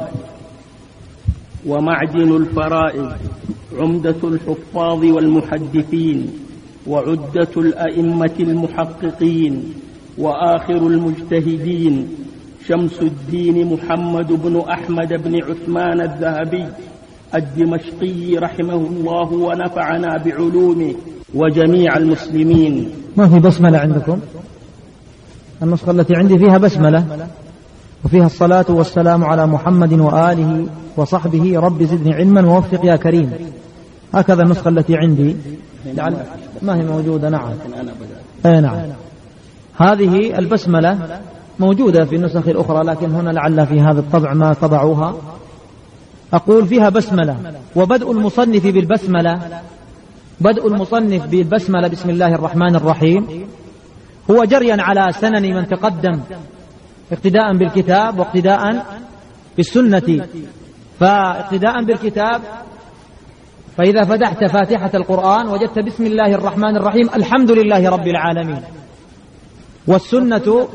ومعدن الفرائد، عمدة الحفاظ والمحدثين، وعدة الأئمة المحققين، وآخر المجتهدين، شمس الدين محمد بن أحمد بن عثمان الذهبي الدمشقي رحمه الله ونفعنا بعلومه وجميع المسلمين. ما في بسملة عندكم؟ النسخة التي عندي فيها بسملة وفيها الصلاة والسلام على محمد وآله وصحبه رب زدني علما ووفق يا كريم. هكذا النسخة التي عندي، ما هي موجودة. نعم. نعم، هذه البسملة موجودة في النسخ الأخرى، لكن هنا لعل في هذا الطبع ما طبعوها. أقول فيها بسملة. وبدء المصنف بالبسملة، بدء المصنف بالبسملة بسم الله الرحمن الرحيم، هو جريا على سنن من تقدم، اقتداء بالكتاب واقتداء بالسنة. فاقتداء بالكتاب، فإذا فتحت فاتحة القرآن وجدت بسم الله الرحمن الرحيم الحمد لله رب العالمين. والسنة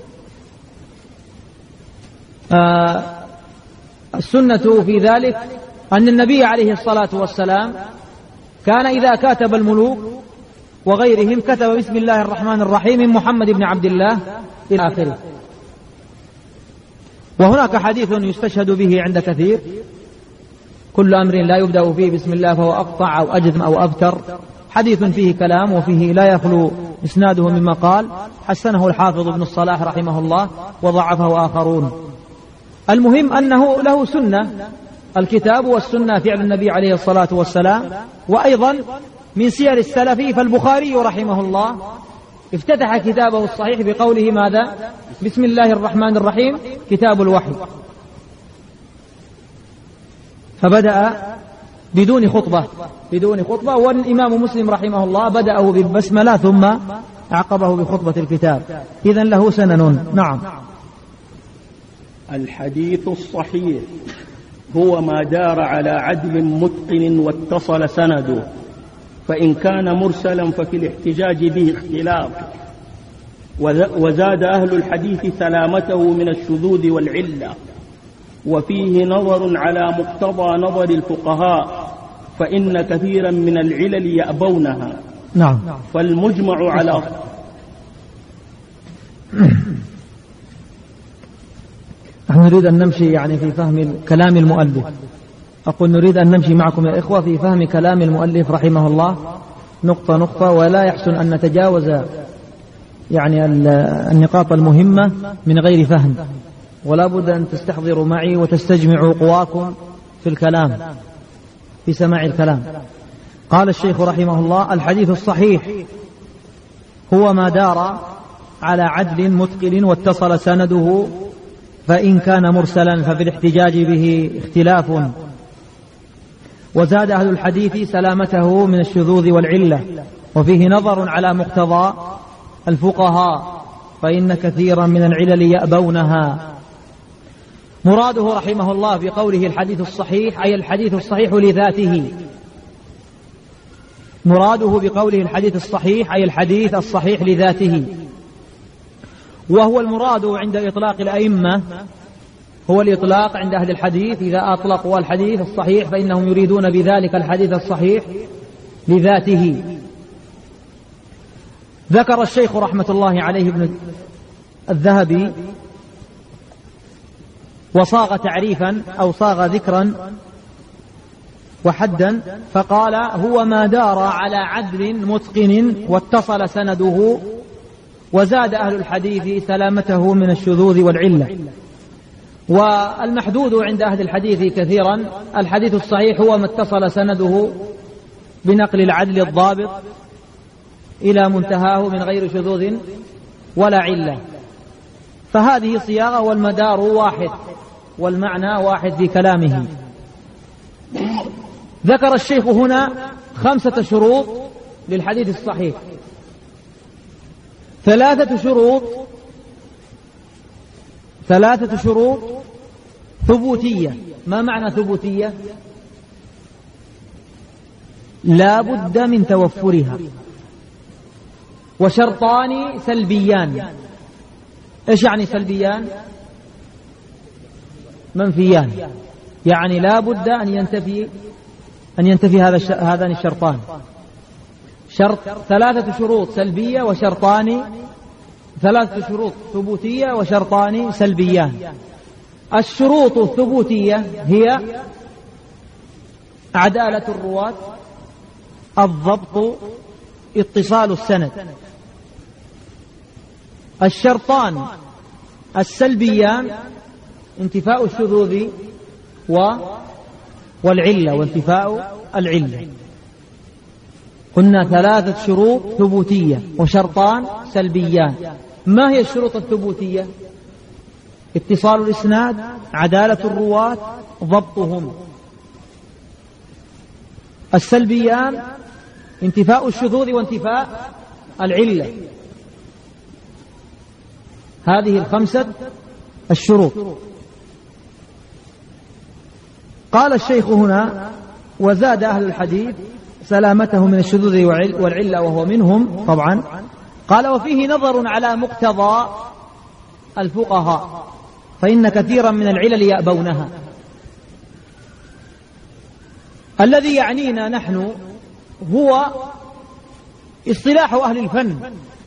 السنة في ذلك أن النبي عليه الصلاة والسلام كان إذا كاتب الملوك وغيرهم كتب بسم الله الرحمن الرحيم من محمد بن عبد الله إلى آخره. وهناك حديث يستشهد به عند كثير: كل أمر لا يبدأ فيه بسم الله فهو أقطع أو أجزم أو أبتر. حديث فيه كلام وفيه لا يخلو إسناده مما قال، حسنه الحافظ ابن الصلاح رحمه الله وضعفه آخرون. المهم أنه له سنة، الكتاب والسنة فعل النبي عليه الصلاة والسلام. وأيضا من سير السلف فالبخاري رحمه الله افتتح كتابه الصحيح بقوله ماذا؟ بسم الله الرحمن الرحيم كتاب الوحي. فبدأ بدون خطبة، والإمام مسلم رحمه الله بدأه بالبسملة ثم أعقبه بخطبة الكتاب، إذن له سنن. نعم. الحديث الصحيح هو ما دار على عدل متقن واتصل سنده، فإن كان مرسلا ففي الاحتجاج به اختلاف، وزاد أهل الحديث سلامته من الشذوذ والعلة، وفيه نظر على مقتضى نظر الفقهاء، فإن كثيرا من العلل يأبونها. نعم. فالمجمع على نحن نريد أن نمشي يعني في فهم كلام المؤلف. أقول نريد أن نمشي معكم يا إخوة في فهم كلام المؤلف رحمه الله نقطة نقطة، ولا يحسن أن نتجاوز يعني النقاط المهمة من غير فهم، ولا بد أن تستحضروا معي وتستجمعوا قواكم في الكلام، في سماع الكلام. قال الشيخ رحمه الله: الحديث الصحيح هو ما دار على عدل متقن واتصل سنده، فإن كان مرسلا ففي الاحتجاج به اختلاف، وزاد أهل الحديث سلامته من الشذوذ والعلة، وفيه نظر على مقتضى الفقهاء، فإن كثيرا من العلل يأبونها. مراده رحمه الله بقوله الحديث الصحيح أي الحديث الصحيح لذاته، مراده بقوله الحديث الصحيح أي الحديث الصحيح لذاته، وهو المراد عند إطلاق الأئمة، هو الإطلاق عند أهل الحديث إذا أطلقوا الحديث الصحيح فإنهم يريدون بذلك الحديث الصحيح لذاته. ذكر الشيخ رحمة الله عليه ابن الذهبي وصاغ تعريفا أو صاغ ذكرا وحدا، فقال: هو ما دار على عدل متقن واتصل سنده، وزاد أهل الحديث سلامته من الشذوذ والعلة. والمحدود عند أهل الحديث كثيرا الحديث الصحيح هو ما اتصل سنده بنقل العدل الضابط إلى منتهاه من غير شذوذ ولا علة، فهذه صياغة والمدار واحد والمعنى واحد في كلامه. ذكر الشيخ هنا 5 شروط للحديث الصحيح، 3 شروط ثبوتية. ما معنى ثبوتية؟ لا بد من توفرها، وشرطان سلبيان. ايش يعني سلبيان؟ منفيان، يعني لا بد أن ينتفي هذان الشرطان. 3 شروط سلبية وشرطان، 3 شروط ثبوتية وشرطان سلبيان. الشروط الثبوتية هي عدالة الرواة، الضبط، اتصال السند. الشرطان السلبيان انتفاء الشذوذ والعلة وانتفاء العلة. قلنا 3 شروط ثبوتية وشرطان سلبيان. ما هي الشروط الثبوتية؟ اتصال الإسناد، عدالة الرواة، ضبطهم. السلبيان انتفاء الشذوذ وانتفاء العلة. هذه 5 الشروط. قال الشيخ هنا: وزاد أهل الحديث سلامته من الشذوذ والعلة، وهو منهم طبعا. قال: وفيه نظر على مقتضى الفقهاء، فإن كثيرا من العلل يأبونها. الذي يعنينا نحن هو اصطلاح أهل الفن.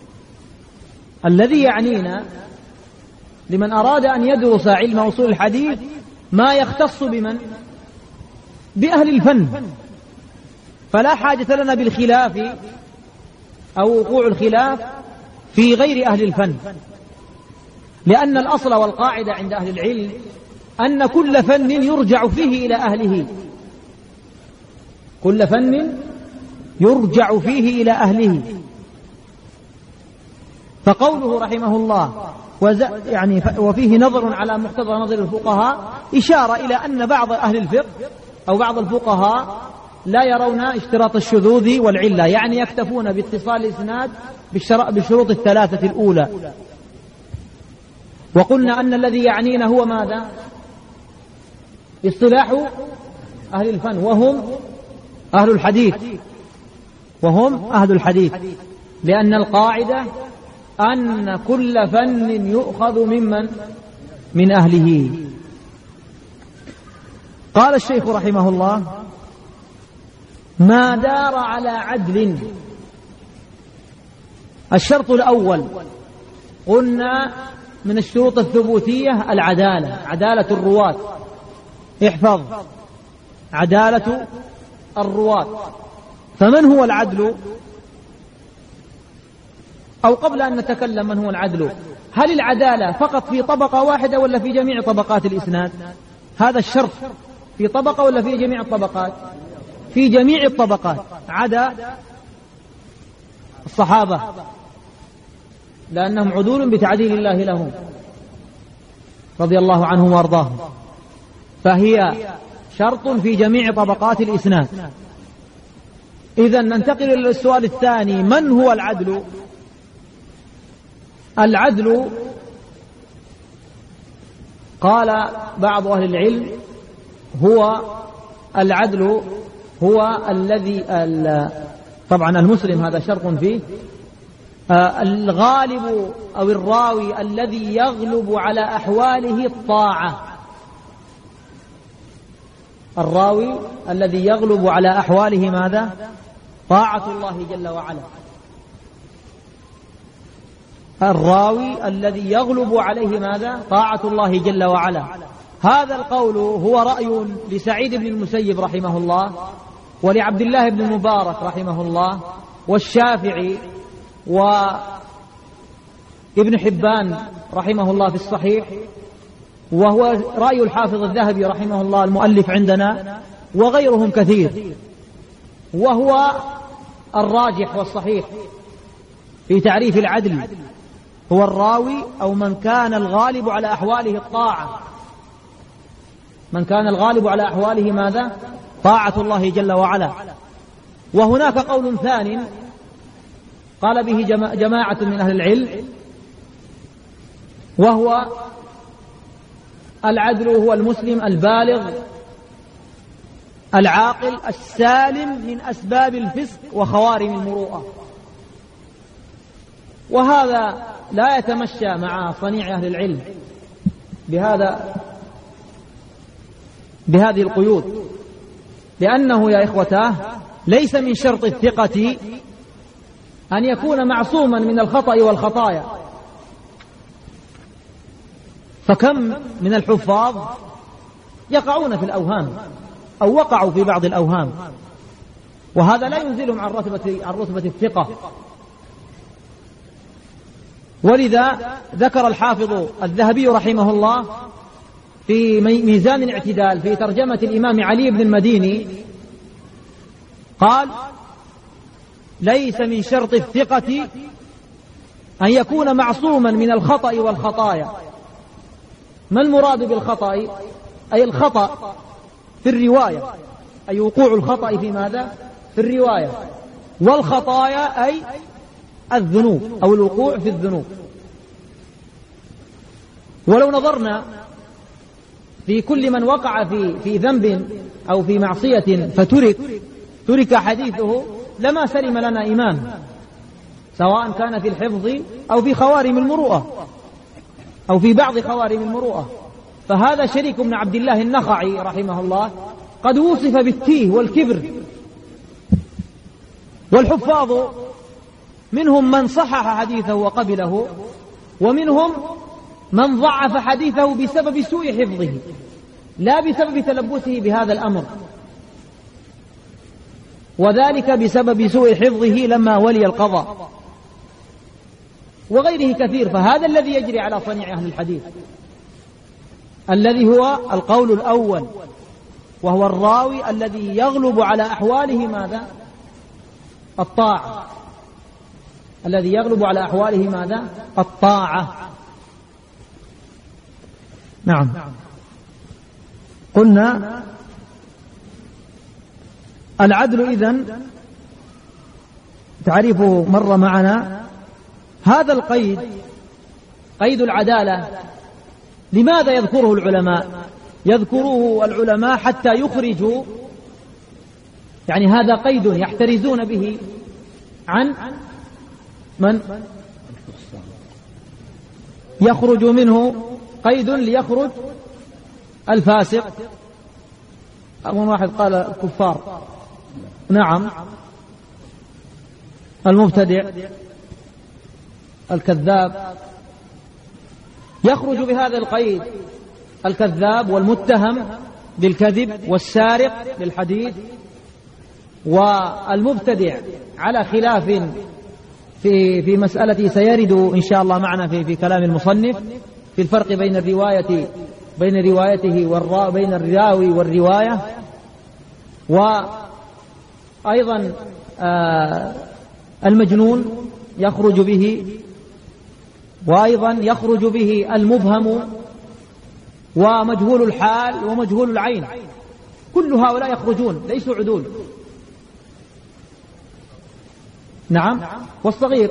الذي يعنينا لمن أراد أن يدرس علم أصول الحديث ما يختص بمن؟ بأهل الفن. فلا حاجة لنا بالخلاف أو وقوع الخلاف في غير أهل الفن، لأن الأصل والقاعدة عند أهل العلم أن كل فن يرجع فيه إلى أهله، كل فن يرجع فيه إلى أهله. فقوله رحمه الله يعني وفيه نظر على مقتضى نظر الفقهاء إشارة إلى أن بعض أهل الفقه أو بعض الفقهاء لا يرون اشتراط الشذوذ والعلة، يعني يكتفون باتصال الإسناد بالشروط الثلاثة الأولى. وقلنا أن الذي يعنينا هو ماذا؟ اصطلاح أهل الفن وهم أهل الحديث، لأن القاعدة أن كل فن يؤخذ من أهله. قال الشيخ رحمه الله: ما دار على عدل. الشرط الأول قلنا من الشروط الثبوتية العدالة، عدالة الرواة. احفظ: عدالة الرواة. فمن هو العدل؟ أو قبل أن نتكلم من هو العدل، هل العدالة فقط في طبقة واحدة ولا في جميع طبقات الإسناد؟ هذا الشرط في طبقة ولا في جميع الطبقات؟ في جميع الطبقات عدا الصحابة، لأنهم عدول بتعديل الله لهم رضي الله عنهم وارضاهم، فهي شرط في جميع طبقات الإسناد. إذن ننتقل إلى السؤال الثاني: من هو العدل؟ العدل قال بعض أهل العلم هو العدل هو الذي طبعا المسلم هذا شرط فيه، الغالب أو الراوي الذي يغلب على أحواله الطاعة، الراوي الذي يغلب على أحواله ماذا؟ طاعة الله جل وعلا. الراوي الذي يغلب عليه ماذا؟ طاعة الله جل وعلا. هذا القول هو رأي لسعيد بن المسيب رحمه الله، ولعبد الله بن المبارك رحمه الله، والشافعي، وابن حبان رحمه الله في الصحيح، وهو رأي الحافظ الذهبي رحمه الله المؤلف عندنا، وغيرهم كثير. وهو الراجح والصحيح في تعريف العدل، هو الراوي أو من كان الغالب على أحواله الطاعة، من كان الغالب على أحواله ماذا؟ طاعة الله جل وعلا. وهناك قول ثاني قال به جماعة من أهل العلم، وهو العدل هو المسلم البالغ العاقل السالم من أسباب الفسق وخوارم المروءة. وهذا لا يتمشى مع صنيع أهل العلم بهذه القيود، لأنه يا إخوتاه ليس من شرط الثقة أن يكون معصوما من الخطأ والخطايا. فكم من الحفاظ يقعون في الأوهام أو وقعوا في بعض الأوهام، وهذا لا ينزلهم عن رتبة الثقة. ولذا ذكر الحافظ الذهبي رحمه الله في ميزان الاعتدال في ترجمة الإمام علي بن المديني، قال: ليس من شرط الثقة أن يكون معصوما من الخطأ والخطايا. ما المراد بالخطأ؟ أي الخطأ في الرواية، أي وقوع الخطأ في ماذا؟ في الرواية. والخطايا أي الذنوب أو الوقوع في الذنوب. ولو نظرنا في كل من وقع في ذنب أو في معصية فترك حديثه لما سلم لنا إمام، سواء كان في الحفظ أو في خوارم المروءة أو في بعض خوارم المروءة. فهذا شريك بن عبد الله النخعي رحمه الله قد وصف بالتيه والكبر. والحفاظ منهم من صحح حديثه وقبله، ومنهم من ضعف حديثه بسبب سوء حفظه لا بسبب تلبسه بهذا الأمر، وذلك بسبب سوء حفظه لما ولي القضاء وغيره كثير. فهذا الذي يجري على صنيع أهل الحديث، الذي هو القول الأول، وهو الراوي الذي يغلب على أحواله ماذا؟ الطاعة، الذي يغلب على أحواله ماذا؟ الطاعة. نعم. قلنا العدل إذن تعريفه مر معنا. هذا القيد قيد العدالة لماذا يذكره العلماء؟ يذكره العلماء حتى يخرجوا، يعني هذا قيد يحترزون به عن من يخرج منه، قيد ليخرج الفاسق. أول واحد قال الكفار، نعم، المبتدع، الكذاب، يخرج بهذا القيد الكذاب والمتهم بالكذب والسارق للحديث والمبتدع، على خلاف في مسألة سيرد إن شاء الله معنا في كلام المصنف في الفرق بين روايته بين الراوي والرواية. وأيضا المجنون يخرج به، وأيضا يخرج به المبهم ومجهول الحال ومجهول العين، كل هؤلاء يخرجون ليسوا عدول. نعم، والصغير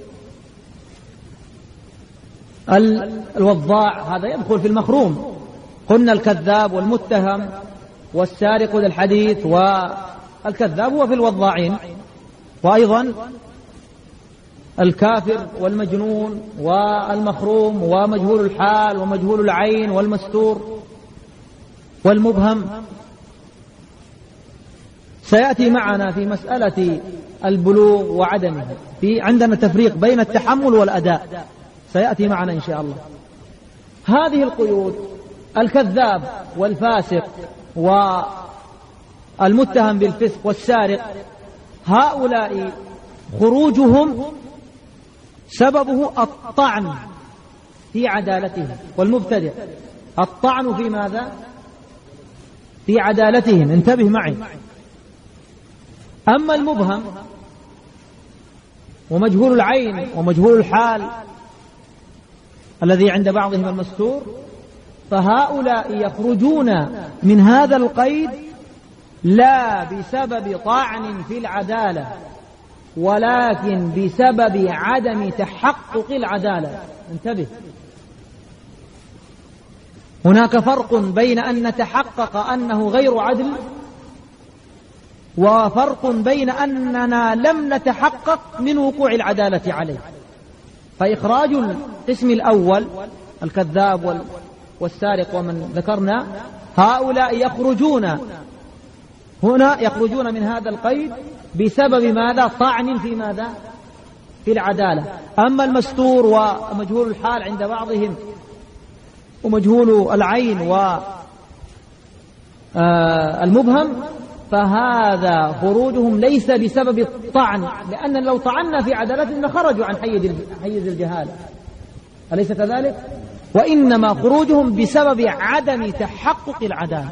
الوضاع هذا يدخل في المخروم. قلنا الكذاب والمتهم والسارق للحديث، والكذاب هو في الوضاعين. وأيضا الكافر والمجنون والمخروم ومجهول الحال ومجهول العين والمستور والمبهم. سيأتي معنا في مسألة البلوغ وعدمه، عندنا تفريق بين التحمل والأداء، سيأتي معنا إن شاء الله. هذه القيود، الكذاب والفاسق والمتهم بالفسق والسارق، هؤلاء خروجهم سببه الطعن في عدالتهم، والمبتدع الطعن في ماذا؟ في عدالتهم، انتبه معي. أما المبهم ومجهول العين ومجهول الحال الذي عند بعضهم المستور، فهؤلاء يخرجون من هذا القيد لا بسبب طعن في العدالة، ولكن بسبب عدم تحقق العدالة. انتبه، هناك فرق بين أن نتحقق أنه غير عدل، وفرق بين أننا لم نتحقق من وقوع العدالة عليه. فإخراج القسم الأول الكذاب والسارق ومن ذكرنا، هؤلاء يخرجون من هذا القيد بسبب ماذا؟ طعن في ماذا؟ في العدالة. أما المستور ومجهول الحال عند بعضهم ومجهول العين والمبهم، فهذا خروجهم ليس بسبب الطعن، لأن لو طعنا في عدالتهم لخرجوا عن حيز الجهالة، أليس كذلك؟ وإنما خروجهم بسبب عدم تحقق العدالة.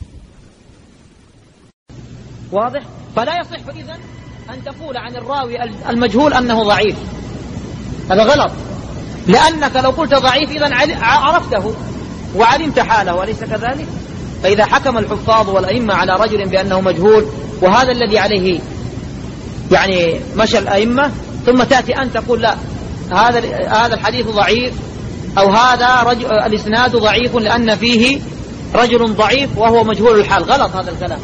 واضح؟ فلا يصح إذن أن تقول عن الراوي المجهول أنه ضعيف، هذا غلط، لأنك لو قلت ضعيف إذن عرفته وعلمت حاله، أليس كذلك؟ فإذا حكم الحفاظ والأئمة على رجل بأنه مجهول، وهذا الذي عليه يعني مشى الأئمة، ثم تأتي أن تقول لا، هذا الحديث ضعيف، أو هذا الإسناد ضعيف لأن فيه رجل ضعيف وهو مجهول الحال، غلط هذا الكلام.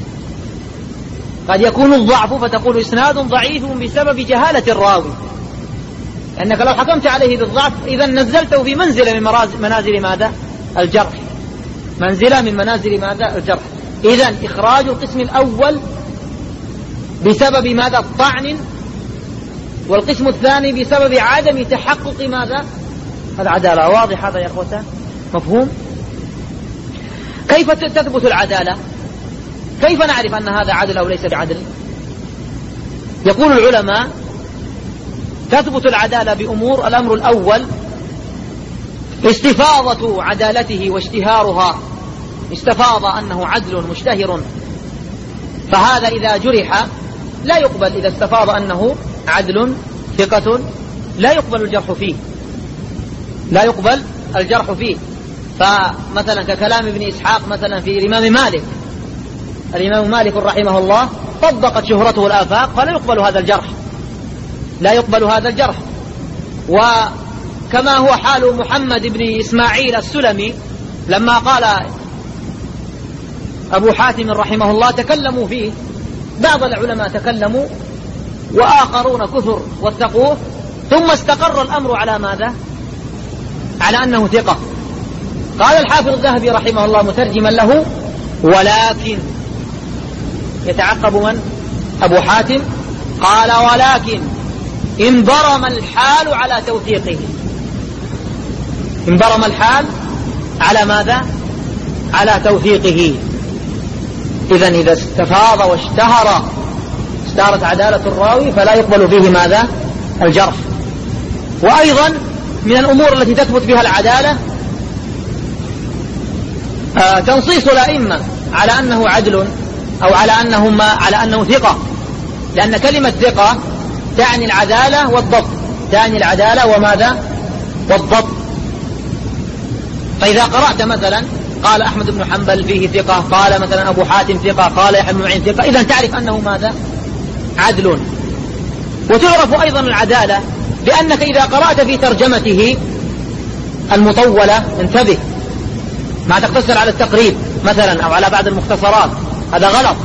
قد يكون الضعف فتقول إسناد ضعيف بسبب جهالة الراوي، لأنك لو حكمت عليه بالضعف إذن نزلته في منزلة من منازل ماذا؟ الجرح، منزلة من منازل ماذا؟ الجرح. إذن إخراج القسم الأول بسبب ماذا؟ الطعن، والقسم الثاني بسبب عدم تحقق ماذا؟ العدالة. واضح هذا يا أخوة؟ مفهوم؟ كيف تثبت العدالة؟ كيف نعرف أن هذا عدل أو ليس بعدل؟ يقول العلماء تثبت العدالة بأمور. الأمر الأول استفاضة عدالته واشتهارها، استفاض أنه عدل مشتهر، فهذا إذا جرح لا يقبل، إذا استفاض أنه عدل ثقة لا يقبل الجرح فيه، لا يقبل الجرح فيه. فمثلا ككلام ابن إسحاق مثلا في الإمام مالك، الإمام مالك رحمه الله طبقت شهرته الآفاق فلا يقبل هذا الجرح، لا يقبل هذا الجرح. وكما هو حال محمد بن إسماعيل السلمي لما قال أبو حاتم رحمه الله تكلموا فيه، بعض العلماء تكلموا وآخرون كثر واتقوه، ثم استقر الأمر على ماذا؟ على أنه ثقة. قال الحافظ الذهبي رحمه الله مترجما له: ولكن، يتعقب من؟ أبو حاتم. قال: ولكن انبرم الحال على توثيقه. انبرم الحال على ماذا؟ على توثيقه. إذن إذا استفاض واشتهر اشتهرت عدالة الراوي فلا يقبل فيه ماذا؟ الجرح. وأيضا من الأمور التي تثبت بها العدالة تنصيص الأئمة على أنه عدل أو على أنه ثقة، لأن كلمة ثقة تعني العدالة والضبط، تعني العدالة وماذا؟ والضبط. فإذا قرأت مثلا قال أحمد بن حنبل فيه ثقة، قال مثلا أبو حاتم ثقة، قال يحيى بن معين ثقة، إذن تعرف أنه ماذا؟ عدل. وتعرف أيضا العدالة بأنك إذا قرأت في ترجمته المطولة انتبه، ما تقتصر على التقريب مثلا أو على بعض المختصرات، هذا غلط،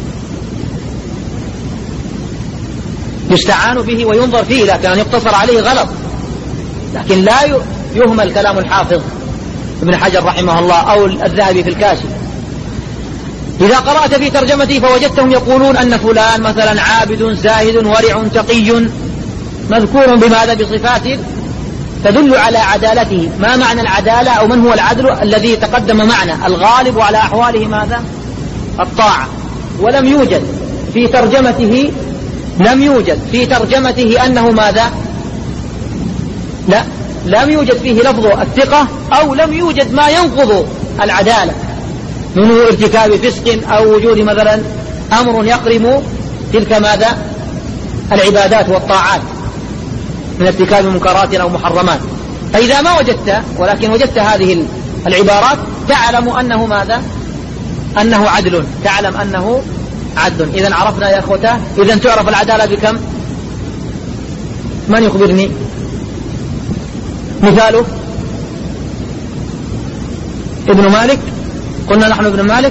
يستعان به وينظر فيه، لكن أن يقتصر عليه غلط. لكن لا يهمل كلام الحافظ ابن حجر رحمه الله أو الذهبي في الكاشف. إذا قرأت في ترجمته فوجدتهم يقولون أن فلان مثلا عابد زاهد ورع تقي مذكور بماذا؟ بصفات تدل على عدالته. ما معنى العدالة أو من هو العدل؟ الذي تقدم معنا، الغالب على أحواله ماذا؟ الطاعة. ولم يوجد في ترجمته، لم يوجد في ترجمته أنه ماذا؟ لا، لم يوجد فيه لفظ الثقة، أو لم يوجد ما ينقض العدالة من ارتكاب فسق أو وجود مثلا أمر يقرم تلك ماذا؟ العبادات والطاعات من ارتكاب منكرات أو محرمات. فإذا ما وجدت، ولكن وجدت هذه العبارات، تعلم أنه ماذا؟ أنه عدل، تعلم أنه عدل. إذن عرفنا يا أخوته. إذن تعرف العدالة بكم؟ من يخبرني؟ مثاله ابن مالك، قلنا نحن ابن مالك،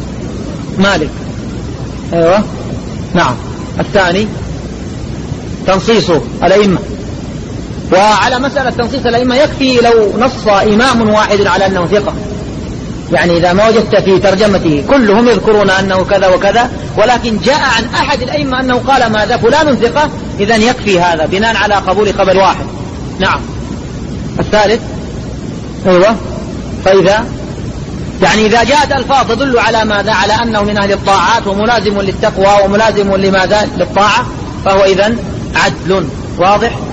ايوه نعم. الثاني تنصيص الأئمة. وعلى مسألة تنصيص الأئمة يكفي لو نص إمام واحد على أنه ثقة، يعني إذا ما وجدت في ترجمته كلهم يذكرون أنه كذا وكذا، ولكن جاء عن أحد الأئمة أنه قال ماذا؟ فلان ثقة، إذن يكفي هذا بناء على قبول خبر واحد. نعم. الثالث ايوه. فإذا يعني إذا جاءت ألفاظ تدل على ماذا؟ على أنه من أهل الطاعات وملازم للتقوى وملازم لماذا؟ للطاعة، فهو إذن عدل. واضح؟